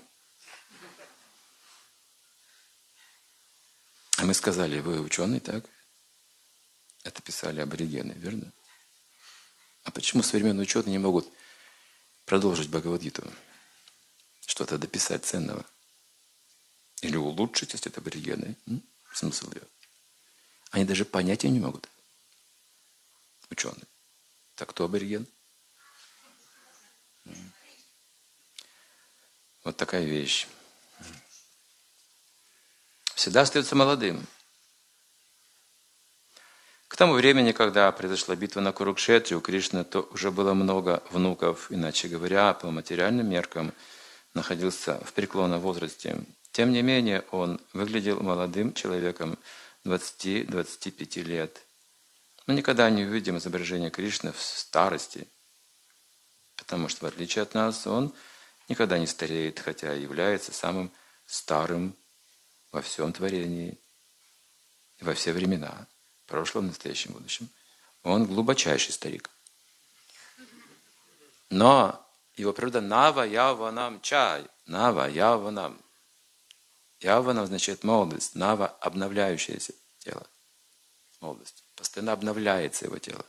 S1: А мы сказали, вы ученый, так? Это писали аборигены, верно? А почему современные ученые не могут продолжить Бхагавад-гиту? Что-то дописать ценного? Или улучшить, если это аборигены? Смысл ее? Они даже понятия не могут. Ученые. Так кто абориген? Вот такая вещь. Всегда остается молодым. К тому времени, когда произошла битва на Курукшетре, у Кришны то уже было много внуков, иначе говоря, по материальным меркам находился в преклонном возрасте. Тем не менее, он выглядел молодым человеком 20-25 лет. Мы никогда не увидим изображение Кришны в старости, потому что, в отличие от нас, он никогда не стареет, хотя является самым старым во всем творении, во все времена, в прошлом, настоящем, будущем. Он глубочайший старик. Но его природа нава яванам чай. Нава яванам. Яванам означает молодость. Нава – обновляющееся тело. Молодость. Постоянно обновляется его тело.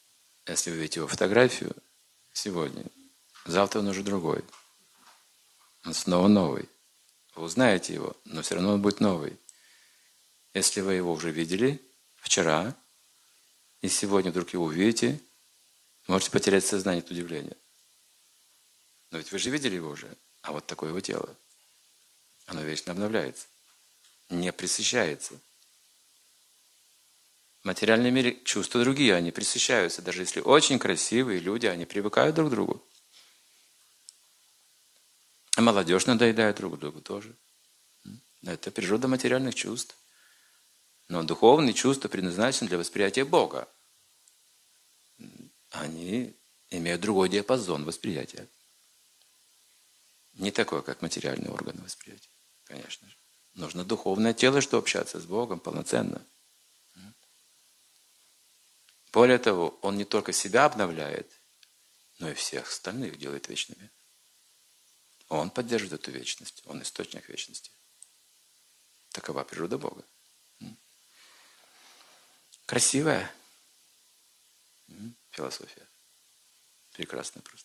S1: Если вы видите его фотографию сегодня, завтра он уже другой. Он снова новый. Вы узнаете его, но все равно он будет новый. Если вы его уже видели вчера, и сегодня вдруг его увидите, можете потерять сознание от удивления. Но ведь вы же видели его уже, а вот такое его тело. Оно вечно обновляется, не пресыщается. В материальном мире чувства другие, они пресыщаются. Даже если очень красивые люди, они привыкают друг к другу. А молодежь надоедает друг другу тоже. Это природа материальных чувств. Но духовные чувства предназначены для восприятия Бога. Они имеют другой диапазон восприятия. Не такой, как материальные органы восприятия, конечно же. Нужно духовное тело, чтобы общаться с Богом полноценно. Более того, Он не только себя обновляет, но и всех остальных делает вечными. Он поддерживает эту вечность. Он источник вечности. Такова природа Бога. Красивая философия. Прекрасная просто.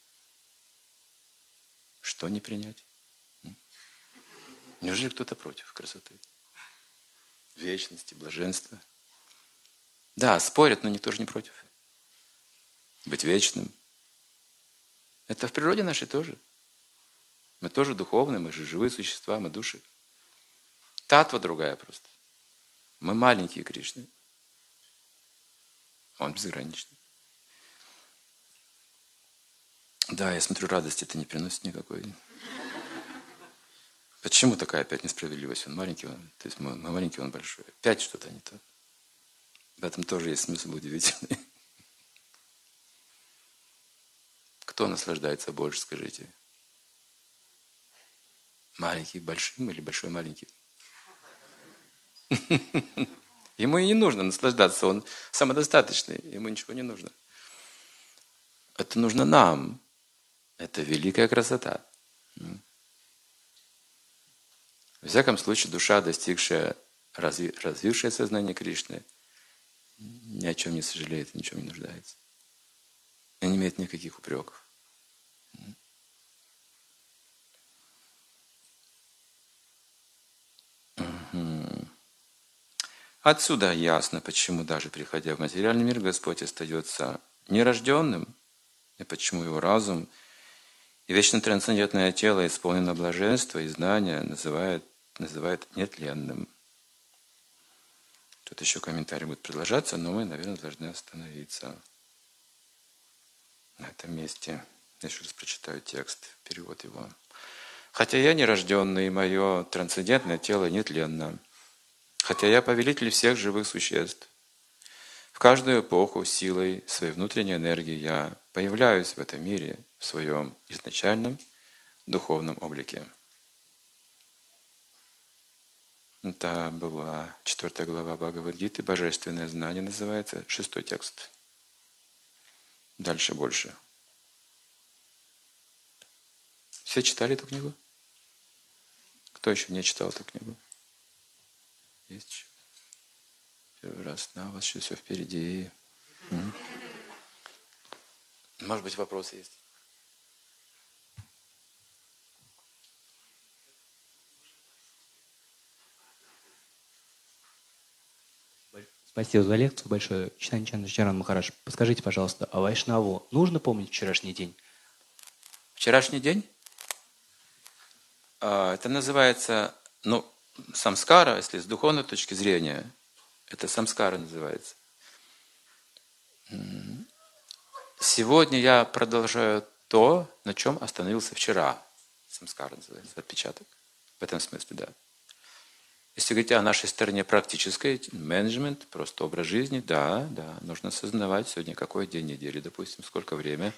S1: Что не принять? Неужели кто-то против красоты? Вечности, блаженства? Да, спорят, но никто же не против. Быть вечным. Это в природе нашей тоже. Мы тоже духовные, мы же живые существа, мы души. Татва другая просто. Мы маленькие Кришны. Он безграничный. Да, я смотрю, радости это не приносит никакой. Почему такая опять несправедливость? Он маленький, то есть мы маленький, он большой. Опять что-то не то. В этом тоже есть смысл удивительный. Кто наслаждается больше, скажите? Маленький большим или большой маленьким? Ему и не нужно наслаждаться, он самодостаточный, ему ничего не нужно. Это нужно нам. Это великая красота. В всяком случае, душа, достигшая, развившая сознание Кришны, ни о чем не сожалеет, ни в чем не нуждается. И не имеет никаких упреков. Отсюда ясно, почему даже приходя в материальный мир, Господь остается нерожденным, и почему его разум и вечно трансцендентное тело, исполнено блаженства и знания, называет нетленным. Тут еще комментарий будет продолжаться, но мы, наверное, должны остановиться на этом месте. Я еще раз прочитаю текст, перевод его. «Хотя я нерожденный, мое трансцендентное тело нетленно. Хотя я повелитель всех живых существ. В каждую эпоху силой своей внутренней энергии я появляюсь в этом мире в своем изначальном духовном облике». Это была 4 глава Бхагавад-гиты, Божественное знание называется, 6 текст. Дальше больше. Все читали эту книгу? Кто еще не читал эту книгу? Есть еще? Первый раз. Да, у вас еще все впереди. Может быть, вопросы есть?
S2: Спасибо за лекцию большое. Читание Чандрачаран Махарадж. Подскажите, пожалуйста, а Вайшнаву нужно помнить вчерашний день?
S1: Вчерашний день? Это называется, самскара, если с духовной точки зрения, это самскара называется. Сегодня я продолжаю то, на чем остановился вчера. Самскара называется, отпечаток. В этом смысле, да. Если говорить о нашей стороне практической, менеджмент, просто образ жизни, да, нужно осознавать сегодня какой день недели, допустим, сколько время.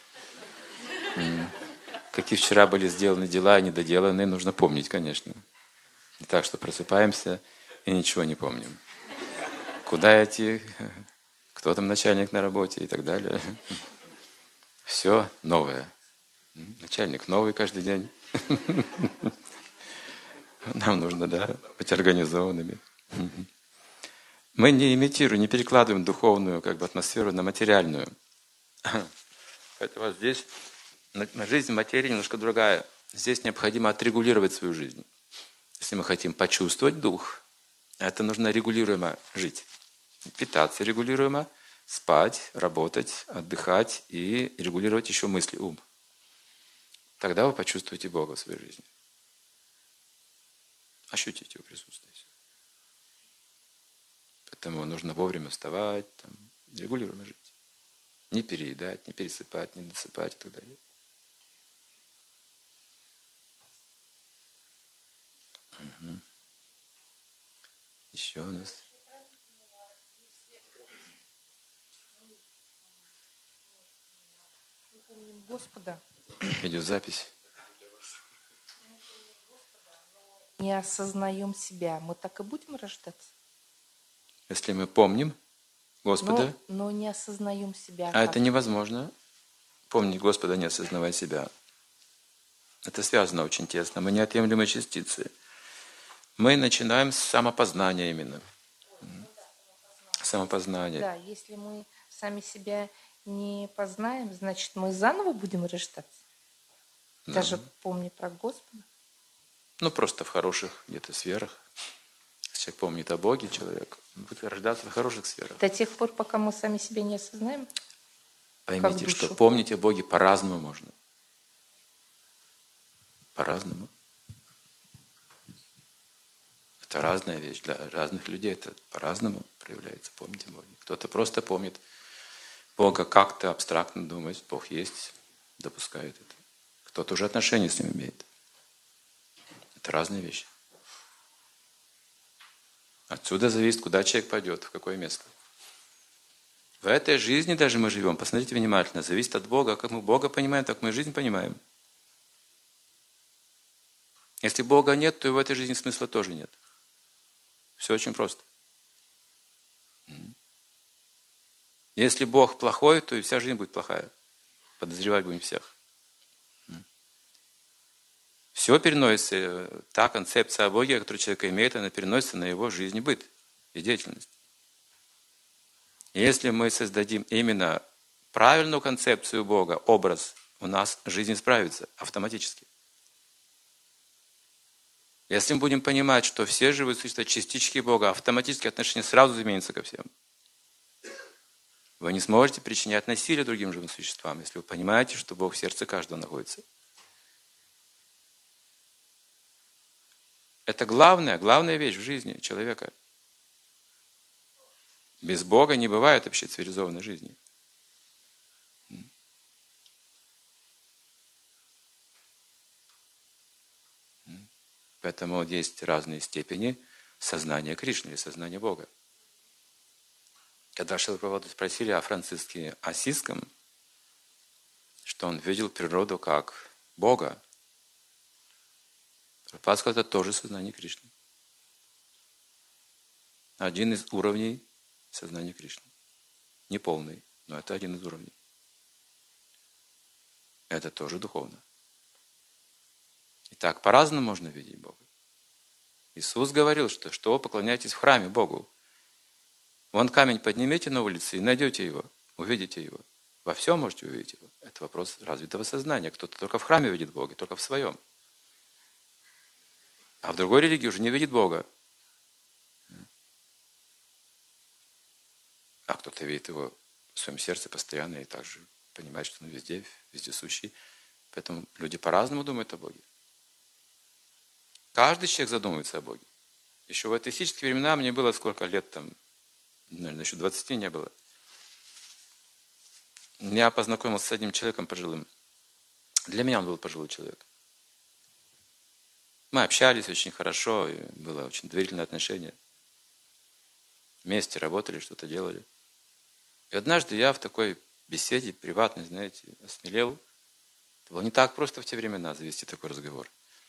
S1: Какие вчера были сделаны дела и недоделаны, нужно помнить, конечно. Не так, что просыпаемся и ничего не помним. Куда идти, кто там начальник на работе и так далее. Все новое. Начальник новый каждый день. Нам нужно, быть организованными. Мы не имитируем, не перекладываем духовную атмосферу на материальную. Поэтому здесь жизнь материи немножко другая. Здесь необходимо отрегулировать свою жизнь. Если мы хотим почувствовать дух, это нужно регулируемо жить. Питаться регулируемо, спать, работать, отдыхать и регулировать еще мысли, ум. Тогда вы почувствуете Бога в своей жизни. Ощутите его присутствие. Поэтому нужно вовремя вставать, регулируемо жить. Не переедать, не пересыпать, не досыпать и так далее. Угу. Еще у нас.
S3: Господа.
S1: Идет запись.
S3: Не осознаем себя. Мы так и будем рождаться?
S1: Если мы помним Господа,
S3: но не осознаем себя.
S1: А это невозможно. Помнить Господа, не осознавая себя. Это связано очень тесно. Мы неотъемлемые частицы. Мы начинаем с самопознания именно. Самопознание.
S3: Да, если мы сами себя не познаем, значит, мы заново будем рождаться.
S1: Да.
S3: Даже помня про Господа.
S1: Просто в хороших где-то сферах. Если человек помнит о Боге, человек будет рождаться в хороших сферах.
S3: До тех пор, пока мы сами себя не осознаем.
S1: Поймите, что помнить о Боге по-разному можно. По-разному. Это разная вещь. Для разных людей это по-разному проявляется. Помнить о Боге. Кто-то просто помнит Бога как-то абстрактно, думает, Бог есть, допускает это. Кто-то уже отношения с Ним имеет. Это разные вещи. Отсюда зависит, куда человек пойдет, в какое место. В этой жизни даже мы живем, посмотрите внимательно, зависит от Бога. Как мы Бога понимаем, так мы жизнь понимаем. Если Бога нет, то и в этой жизни смысла тоже нет. Все очень просто. Если Бог плохой, то и вся жизнь будет плохая. Подозревать будем всех. Все переносится, та концепция о Боге, которую человек имеет, она переносится на его жизнь и быт, и деятельность. Если мы создадим именно правильную концепцию Бога, образ, у нас жизнь справится автоматически. Если мы будем понимать, что все живые существа частички Бога, автоматически отношение сразу изменится ко всем. Вы не сможете причинять насилие другим живым существам, если вы понимаете, что Бог в сердце каждого находится. Это главная вещь в жизни человека. Без Бога не бывает вообще цивилизованной жизни. Поэтому есть разные степени сознания Кришны или сознания Бога. Когда Шрила Прабхупаду спросили о Франциске Ассизском, что он видел природу как Бога, Прабхупада сказал, это тоже сознание Кришны. Один из уровней сознания Кришны. Не полный, но это один из уровней. Это тоже духовно. И так по-разному можно видеть Бога. Иисус говорил, что вы поклоняетесь в храме Богу. Вон камень поднимите на улице и найдете его, увидите его. Во всем можете увидеть его. Это вопрос развитого сознания. Кто-то только в храме видит Бога, только в своем. А в другой религии уже не видит Бога. А кто-то видит его в своем сердце постоянно и также понимает, что он везде сущий. Поэтому люди по-разному думают о Боге. Каждый человек задумывается о Боге. Еще в атеистические времена мне было сколько лет, наверное, еще 20 не было. Я познакомился с одним человеком пожилым. Для меня он был пожилой человек. Мы общались очень хорошо, и было очень доверительное отношение. Вместе работали, что-то делали. И однажды я в такой беседе, приватной, знаете, осмелел. Это было не так просто в те времена завести такой разговор.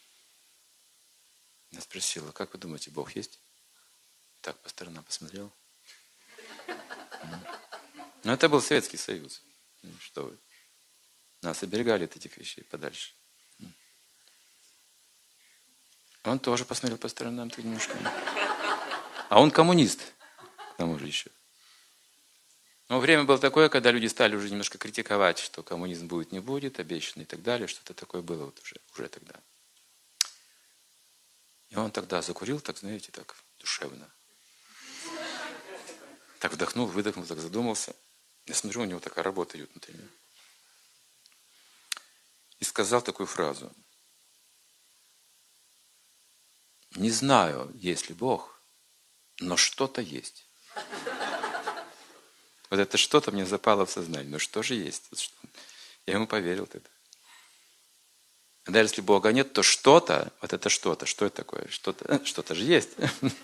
S1: Я спросила, как вы думаете, Бог есть? Так по сторонам посмотрел. Но это был Советский Союз. Что вы? Нас оберегали от этих вещей подальше. Он тоже посмотрел по сторонам так немножко. А он коммунист, к тому же еще. Но время было такое, когда люди стали уже немножко критиковать, что коммунизм будет, не будет, обещанный и так далее. Что-то такое было вот уже тогда. И он тогда закурил, так, знаете, так душевно. Так вдохнул, выдохнул, так задумался. Я смотрю, у него такая работа идет внутри него. И сказал такую фразу. Не знаю, есть ли Бог, но что-то есть. Вот это что-то мне запало в сознание. Но что же есть? Я ему поверил тогда. А даже если Бога нет, то что-то, вот это что-то, что это такое? Что-то же есть.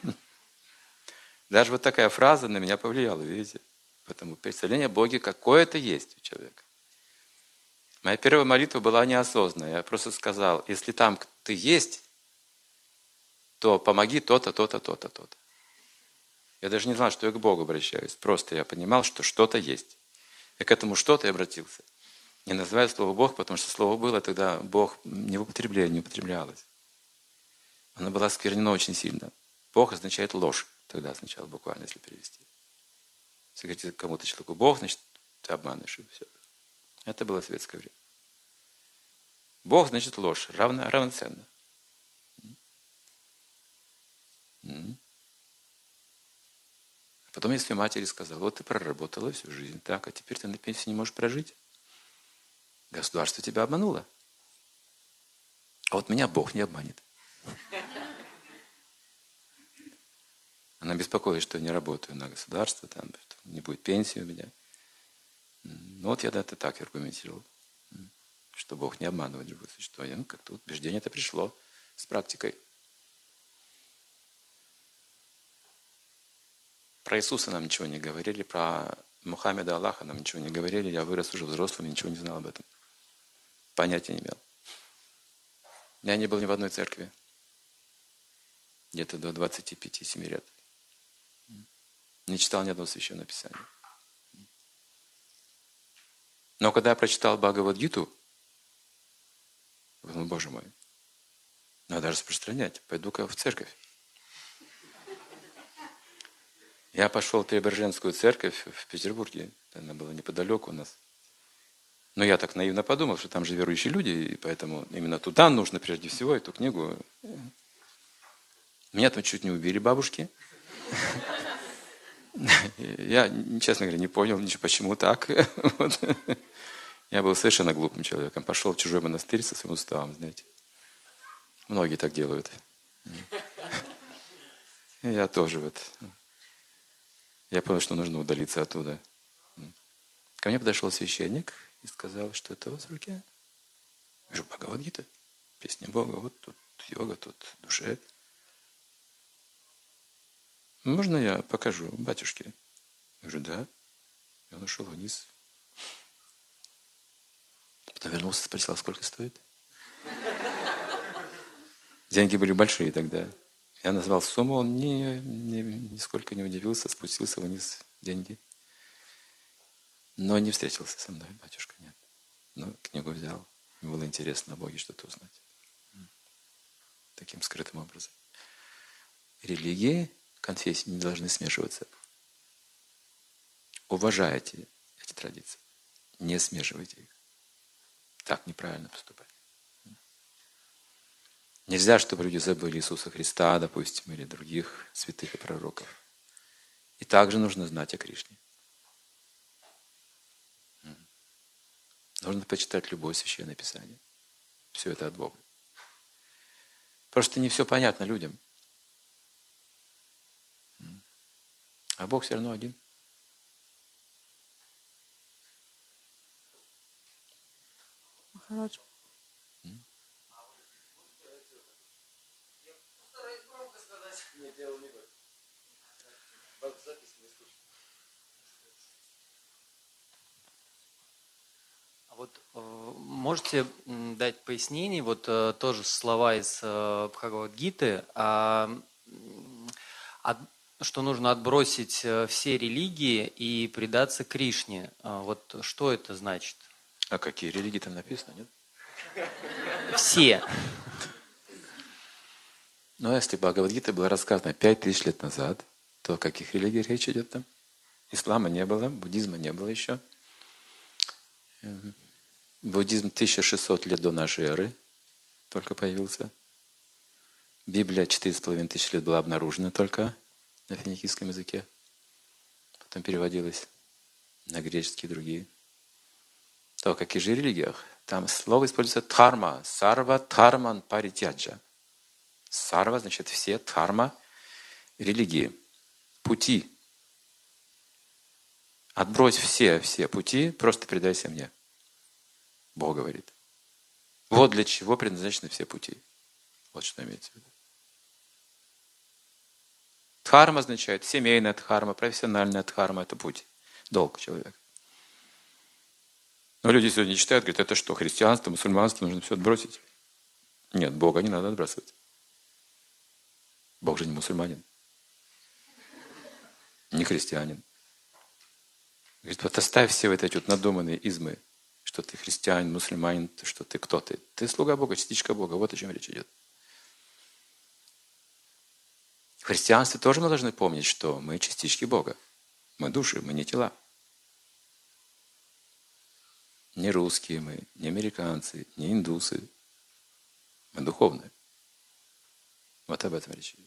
S1: Даже вот такая фраза на меня повлияла, видите? Потому представление о Боге какое-то есть у человека. Моя первая молитва была неосознанная. Я просто сказал, если там ты есть, то помоги то-то, то-то, то-то, то-то. Я даже не знал, что я к Богу обращаюсь. Просто я понимал, что что-то есть. Я к этому что-то и обратился. Не называю слово Бог, потому что слово было тогда Бог не употреблялось. Оно было осквернено очень сильно. Бог означает ложь. Тогда означало буквально, если перевести. Если говорите кому-то человеку Бог, значит, ты обманываешь его. Все. Это было советское время. Бог значит ложь, равноценно. Потом я своей матери сказал, вот ты проработала всю жизнь так, а теперь ты на пенсии не можешь прожить. Государство тебя обмануло. А вот меня Бог не обманет. Она беспокоилась, что я не работаю на государство, там, что не будет пенсии у меня. Ну вот я это так аргументировал, что Бог не обманывает в любом случае. Ну, как-то убеждение это пришло с практикой. Про Иисуса нам ничего не говорили, про Мухаммеда Аллаха нам ничего не говорили. Я вырос уже взрослым, ничего не знал об этом. Понятия не имел. Я не был ни в одной церкви. Где-то до 25-7 лет. Не читал ни одного священного писания. Но когда я прочитал Бхагавад-гиту, я думал, Боже мой, надо распространять. Пойду-ка в церковь. Я пошел в Преображенскую церковь в Петербурге. Она была неподалеку у нас. Но я так наивно подумал, что там же верующие люди, и поэтому именно туда нужно прежде всего эту книгу. Меня там чуть не убили бабушки. Я, честно говоря, не понял, почему так. Я был совершенно глупым человеком. Пошел в чужой монастырь со своим уставом, знаете. Многие так делают. Я тоже вот. Я понял, что нужно удалиться оттуда. Ко мне подошел священник и сказал, что это у вас в руке. Я говорю, Бхагавад-гита, песня Бога, вот тут йога, тут душе. Можно я покажу батюшке? Я говорю, да. И он ушел вниз. Потом вернулся, спросил, сколько стоит? Деньги были большие тогда. Я назвал сумму, он нисколько не удивился, спустился вниз деньги. Но не встретился со мной, батюшка, нет. Но книгу взял. Ему было интересно о Боге что-то узнать. Таким скрытым образом. Религии, конфессии не должны смешиваться. Уважайте эти традиции. Не смешивайте их. Так неправильно поступать. Нельзя, чтобы люди забыли Иисуса Христа, допустим, или других святых и пророков. И также нужно знать о Кришне. Нужно почитать любое священное писание. Все это от Бога. Просто не все понятно людям. А Бог все равно один.
S3: Махарадж.
S2: Вот можете дать пояснение, вот тоже слова из Бхагавад-гиты, что нужно отбросить все религии и предаться Кришне. Вот что это значит?
S1: А какие религии там написано, нет?
S2: Все.
S1: Но если Бхагавад-гита была рассказана 5000 лет назад, то о каких религиях речь идет там? Ислама не было, буддизма не было еще. Буддизм 1600 лет до нашей эры только появился. Библия 4500 лет была обнаружена только на финикийском языке. Потом переводилась на греческий и другие. То, как и же в религиях, там слово используется дхарма. Сарва дхарман паритяджа. Сарва значит все, дхарма – религии, пути. Отбрось все пути, просто предайся мне. Бог говорит. Вот для чего предназначены все пути. Вот что имеется в виду. Дхарма означает семейная дхарма, профессиональная дхарма – это путь, долг человека. Но люди сегодня читают, говорят, это что, христианство, мусульманство, нужно все отбросить. Нет, Бога не надо отбрасывать. Бог же не мусульманин, не христианин. Говорит, вот оставь все вот эти вот надуманные измы, что ты христианин, мусульманин, что ты кто ты. Ты слуга Бога, частичка Бога. Вот о чем речь идет. В христианстве тоже мы должны помнить, что мы частички Бога. Мы души, мы не тела. Не русские мы, не американцы, не индусы. Мы духовные. Вот об этом речь идет.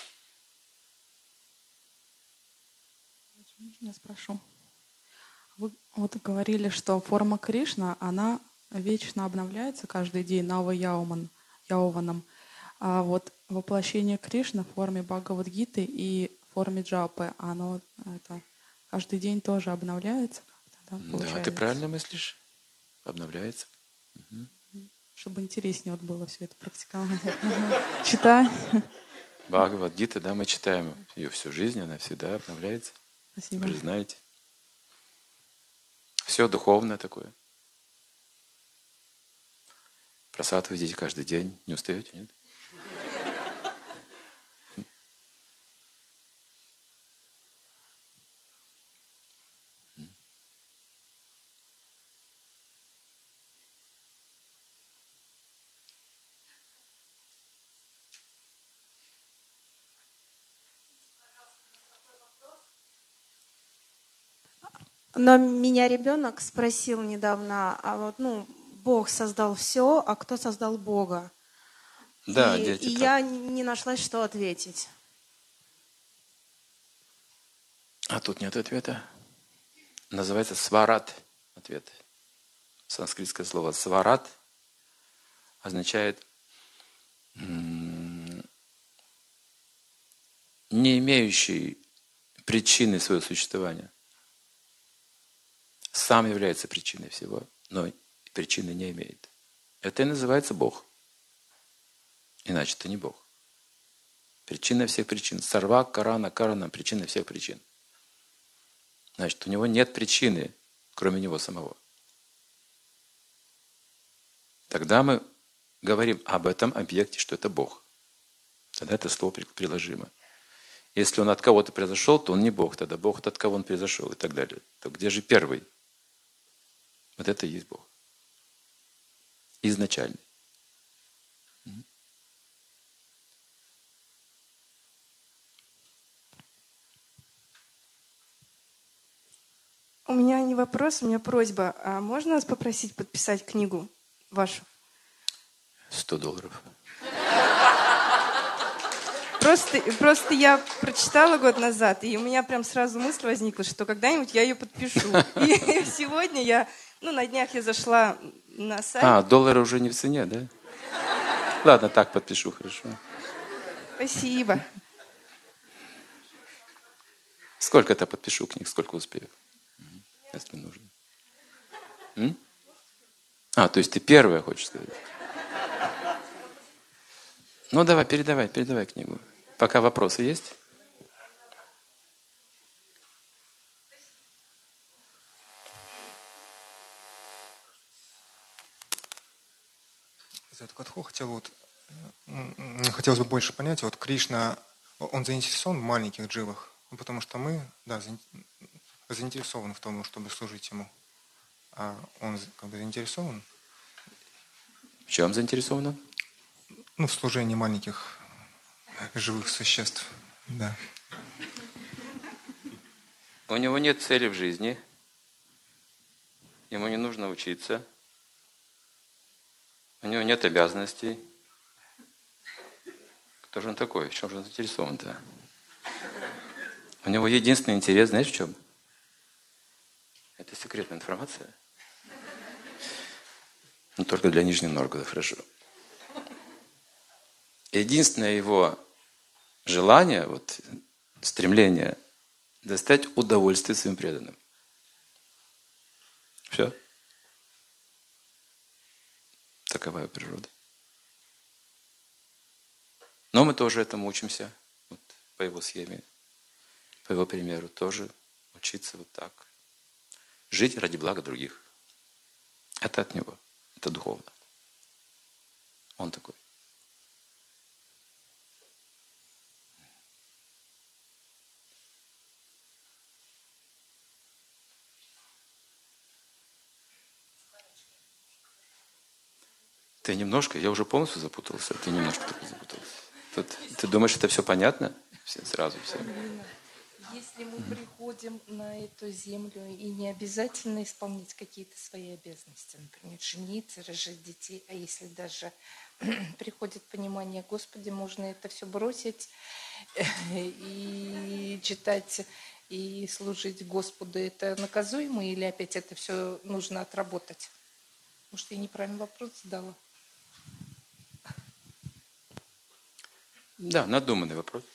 S4: Можно я спрошу? Вы вот говорили, что форма Кришна, она вечно обновляется каждый день Яованом. А вот воплощение Кришны в форме Бхагавад-гиты и в форме джапы, оно это каждый день тоже обновляется как-то, да, получается?
S1: Да, ты правильно мыслишь. Обновляется.
S4: Чтобы интереснее вот было все это практиковать. Читай.
S1: Бхагавад-гита, да, мы читаем ее всю жизнь, она всегда обновляется.
S4: Спасибо.
S1: Вы же знаете. Все духовное такое. Просад вы едите каждый день. Не устаете, нет?
S5: Но меня ребенок спросил недавно, а вот, Бог создал все, а кто создал Бога?
S1: Да,
S5: И
S1: дети.
S5: я не нашла, что ответить.
S1: А тут нет ответа. Называется сварат ответ. Санскритское слово сварат означает не имеющий причины своего существования. Сам является причиной всего, но причины не имеет. Это и называется Бог. Иначе это не Бог. Причина всех причин. Сарва, карана, карана – причина всех причин. Значит, у него нет причины, кроме него самого. Тогда мы говорим об этом объекте, что это Бог. Тогда это слово приложимо. Если он от кого-то произошел, то он не Бог. Тогда Бог от кого он произошел и так далее. То где же первый? Вот это и есть Бог. Изначальный.
S5: У меня не вопрос, у меня просьба. А можно вас попросить подписать книгу вашу?
S1: $100.
S5: Просто я прочитала год назад, и у меня прям сразу мысль возникла, что когда-нибудь я ее подпишу. И сегодня на днях я зашла на сайт.
S1: $1 уже не в цене, да? Ладно, так подпишу, хорошо.
S5: Спасибо.
S1: Сколько-то подпишу книг, сколько успею. Если нужно. То есть ты первая хочешь сказать? Ну, давай, передавай книгу. Пока вопросы есть?
S6: За эту катху хотелось бы больше понять. Вот Кришна, он заинтересован в маленьких дживах, потому что мы, заинтересованы в том, чтобы служить ему. А он заинтересован?
S1: В чем заинтересован?
S6: В служении маленьких живых существ. Да.
S1: У него нет цели в жизни, ему не нужно учиться, у него нет обязанностей. Кто же он такой? В чем же он заинтересован-то? У него единственный интерес, знаешь, в чем? Это секретная информация. Но только для Нижнего Новгорода, хорошо. Единственное его желание, вот, стремление достать удовольствие своим преданным. Все. Такова его природа. Но мы тоже этому учимся, вот, по его схеме, по его примеру, тоже учиться вот так. Жить ради блага других. Это от него, это духовно. Он такой. Ты немножко, я уже полностью запутался, ты немножко только запутался. Тут, ты думаешь, это все понятно? Все, сразу все.
S3: Если мы приходим на эту землю и не обязательно исполнять какие-то свои обязанности, например, жениться, рожать детей, а если даже приходит понимание, Господи, можно это все бросить и читать, и служить Господу, это наказуемо или опять это все нужно отработать? Может, я неправильный вопрос задала?
S1: Да, надуманный вопрос.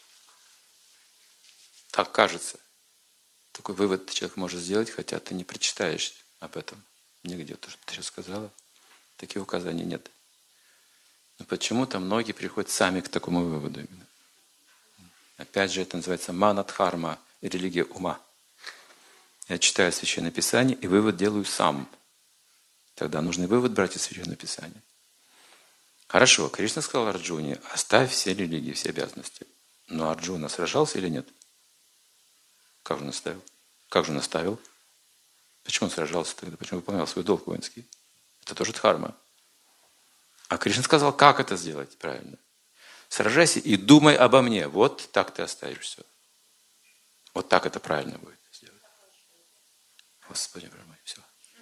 S1: Так кажется. Такой вывод человек может сделать, хотя ты не прочитаешь об этом нигде. То, что ты сейчас сказала, таких указаний нет. Но почему-то многие приходят сами к такому выводу именно. Опять же, это называется манадхарма, религия ума. Я читаю Священное Писание и вывод делаю сам. Тогда нужно и вывод брать из Священного Писания. Хорошо, Кришна сказал Арджуне, оставь все религии, все обязанности. Но Арджуна сражался или нет? Как же он оставил? Как же он оставил? Почему он сражался тогда? Почему выполнял свой долг воинский? Это тоже дхарма. А Кришна сказал, как это сделать правильно. Сражайся и думай обо мне. Вот так ты оставишь все. Вот так это правильно будет сделать. Господи, боже мой, все.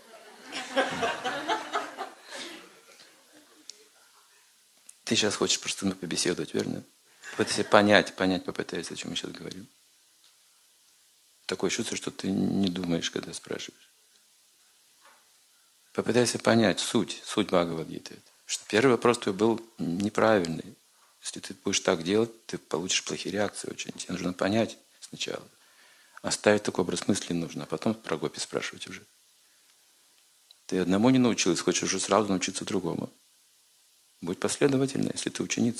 S1: Ты сейчас хочешь просто побеседовать, верно? Попытайся понять попытайся, о чем я сейчас говорю. Такое чувство, что ты не думаешь, когда спрашиваешь. Попытайся понять суть Бхагавад-гиты. Что первый вопрос твой был неправильный. Если ты будешь так делать, ты получишь плохие реакции очень. Тебе нужно понять сначала. Оставить такой образ мысли нужно, а потом про гопи спрашивать уже. Ты одному не научилась, хочешь уже сразу научиться другому. Будь последовательна, если ты ученица.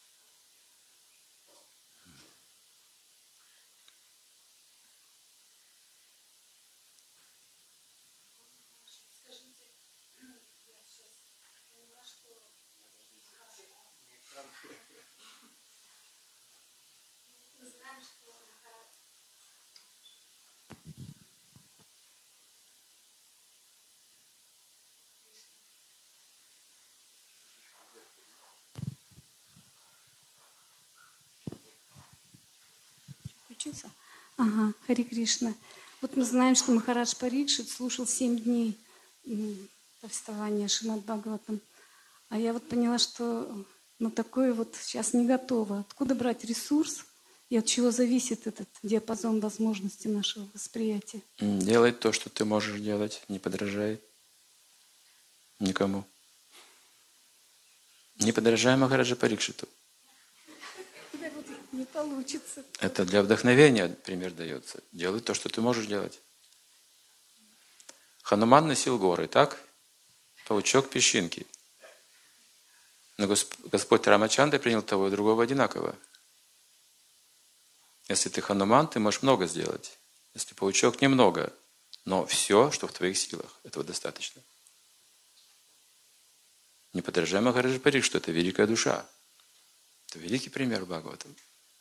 S7: Включился? Ага, Хари Кришна. Вот мы знаем, что Махарадж Парикшит слушал 7 дней повествования Шримад Бхагаватам. А я вот поняла, что на такое вот сейчас не готова. Откуда брать ресурс и от чего зависит этот диапазон возможностей нашего восприятия?
S1: Делай то, что ты можешь делать, не подражай никому. Не подражай Махараджа Парикшиту.
S7: Не получится.
S1: Это для вдохновения пример дается. Делай то, что ты можешь делать. Хануман носил горы, так? Паучок песчинки. Но Господь Рамачандра принял того и другого одинаково. Если ты Хануман, ты можешь много сделать. Если паучок, немного. Но все, что в твоих силах, этого достаточно. Не подражай Махараджа Парикшиту, что это великая душа. Это великий пример Бхагаватам.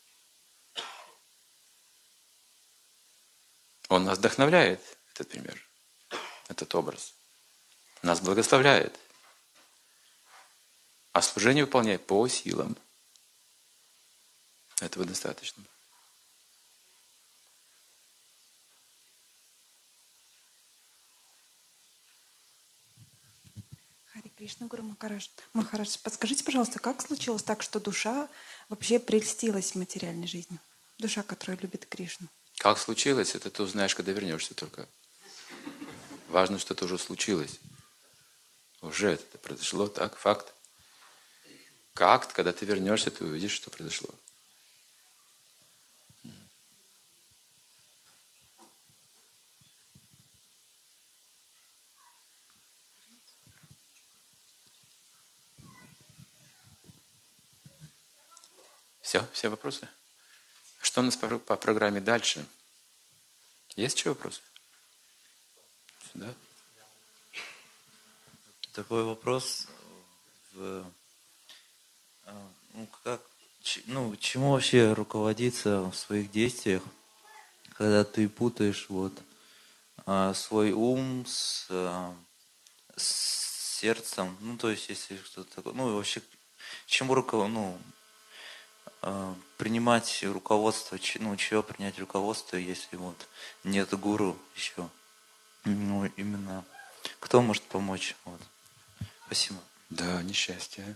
S1: Он нас вдохновляет, этот пример, этот образ. Нас благословляет. А служение выполняй по силам. Этого достаточно.
S8: Кришна Гуру Махарадж. Махарадж, подскажите, пожалуйста, как случилось так, что душа вообще прельстилась материальной жизнью? Душа, которая любит Кришну.
S1: Как случилось, это ты узнаешь, когда вернешься только. Важно, что это уже случилось. Уже это произошло, так, факт. Как, когда ты вернешься, ты увидишь, что произошло. Все вопросы? Что у нас по программе дальше? Есть еще вопросы? Сюда.
S9: Такой вопрос. Чему вообще руководиться в своих действиях, когда ты путаешь свой ум с сердцем? То есть, если что-то такое. Вообще, чему принимать руководство, чего принять руководство, если нет гуру еще. Именно кто может помочь? Спасибо.
S1: Да, несчастье.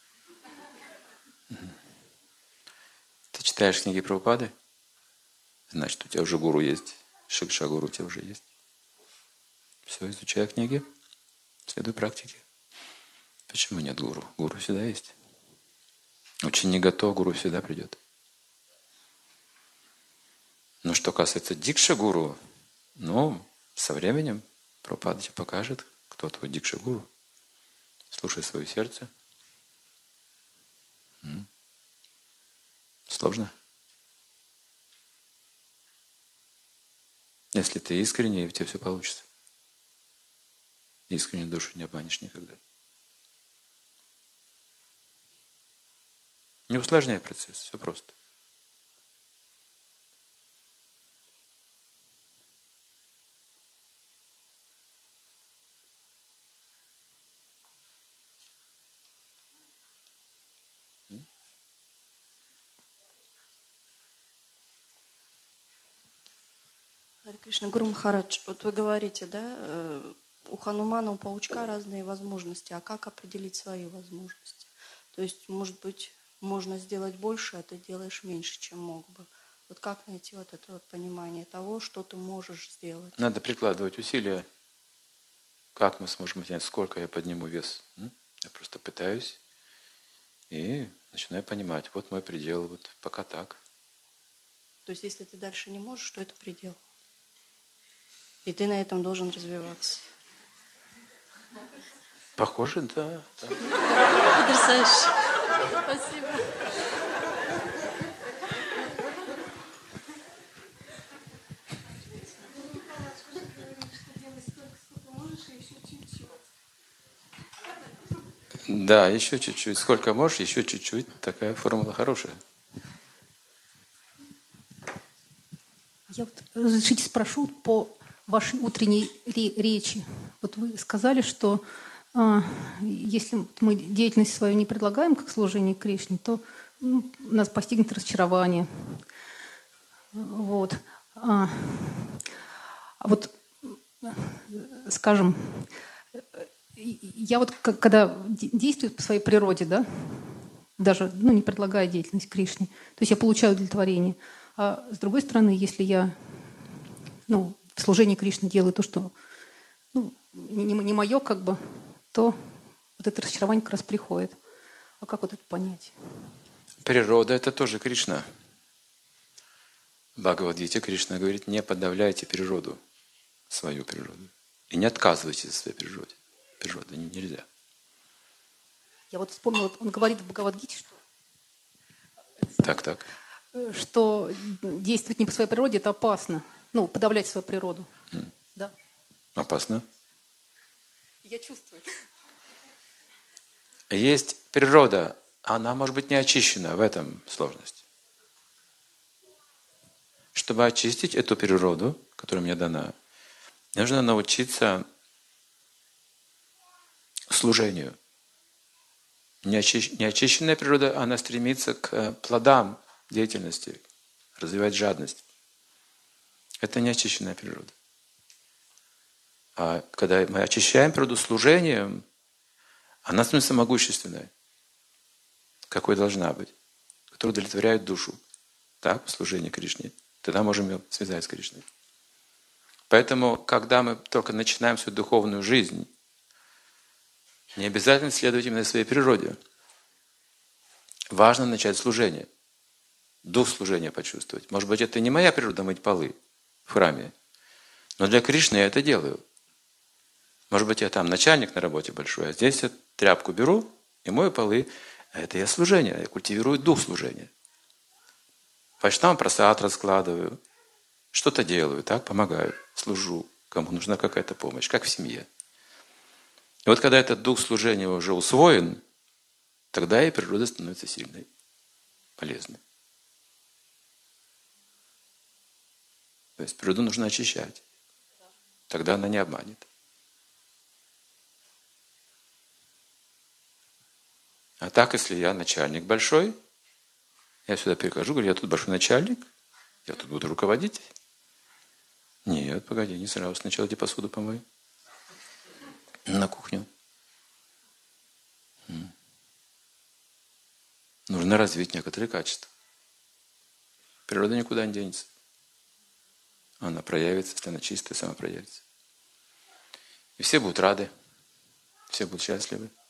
S1: Ты читаешь книги Прабхупады? Значит, у тебя уже гуру есть. Шикша гуру у тебя уже есть. Все, изучай книги. Следуй практике. Почему нет гуру? Гуру всегда есть. Ученик готов, гуру всегда придет. Но что касается дикша гуру, со временем Прабхупада тебе покажет, кто твой дикша гуру. Слушай свое сердце. Сложно? Если ты искренне, у тебя все получится. Искренне душу не обманешь никогда. Не усложняй процесс, все просто.
S10: Харе Кришна, Гуру Махарадж, вы говорите, у Ханумана, у паучка разные возможности, а как определить свои возможности? То есть, может быть, можно сделать больше, а ты делаешь меньше, чем мог бы. Как найти это понимание того, что ты можешь сделать?
S1: Надо прикладывать усилия. Как мы сможем понять, сколько я подниму вес? Я просто пытаюсь и начинаю понимать, вот мой предел, пока так.
S10: То есть, если ты дальше не можешь, то это предел. И ты на этом должен развиваться.
S1: Похоже, да.
S10: Потрясающе. Спасибо.
S1: Да, еще чуть-чуть. Сколько можешь, еще чуть-чуть. Такая формула хорошая.
S11: Я разрешите спрошу по вашей утренней речи. Вы сказали, что если мы деятельность свою не предлагаем как служение Кришне, то нас постигнет разочарование. Скажем, я когда действую по своей природе, даже не предлагая деятельность Кришне, то есть я получаю удовлетворение. А с другой стороны, если я в служении Кришне делаю то, что не мое, то это разочарование как раз приходит. А как это понять?
S1: Природа – это тоже Кришна. В Бхагавад-гите Кришна говорит, не подавляйте природу, свою природу. И не отказывайтесь от своей природы. Природы нельзя.
S11: Я вспомнила, он говорит в Бхагавад-гите, что действовать не по своей природе – это опасно. Подавлять свою природу. Да.
S1: Опасно?
S11: Я чувствую.
S1: Есть природа, она может быть не очищена, в этом сложность. Чтобы очистить эту природу, которая мне дана, нужно научиться служению. Неочищенная природа, она стремится к плодам деятельности, развивать жадность. Это неочищенная природа. А когда мы очищаем природу служением, Она становится могущественной, какой должна быть, которая удовлетворяет душу. Так, в служении Кришне. Тогда можем ее связать с Кришной. Поэтому, когда мы только начинаем свою духовную жизнь, не обязательно следовать именно своей природе. Важно начать служение. Дух служения почувствовать. Может быть, это не моя природа мыть полы в храме, но для Кришны я это делаю. Может быть, я там начальник на работе большой, а здесь я тряпку беру и мою полы. А это я служение, я культивирую дух служения. Вайшнавам прасад раскладываю, что-то делаю, так, помогаю, служу, кому нужна какая-то помощь, как в семье. И вот когда этот дух служения уже усвоен, тогда и природа становится сильной, полезной. То есть природу нужно очищать. Тогда она не обманет. А так, если я начальник большой, я сюда прихожу, говорю, я тут большой начальник, я тут буду руководить. Нет, погоди, не сразу. Сначала иди посуду помой. На кухню. Нужно развить некоторые качества. Природа никуда не денется. Она проявится, если она чистая, сама проявится. И все будут рады, все будут счастливы.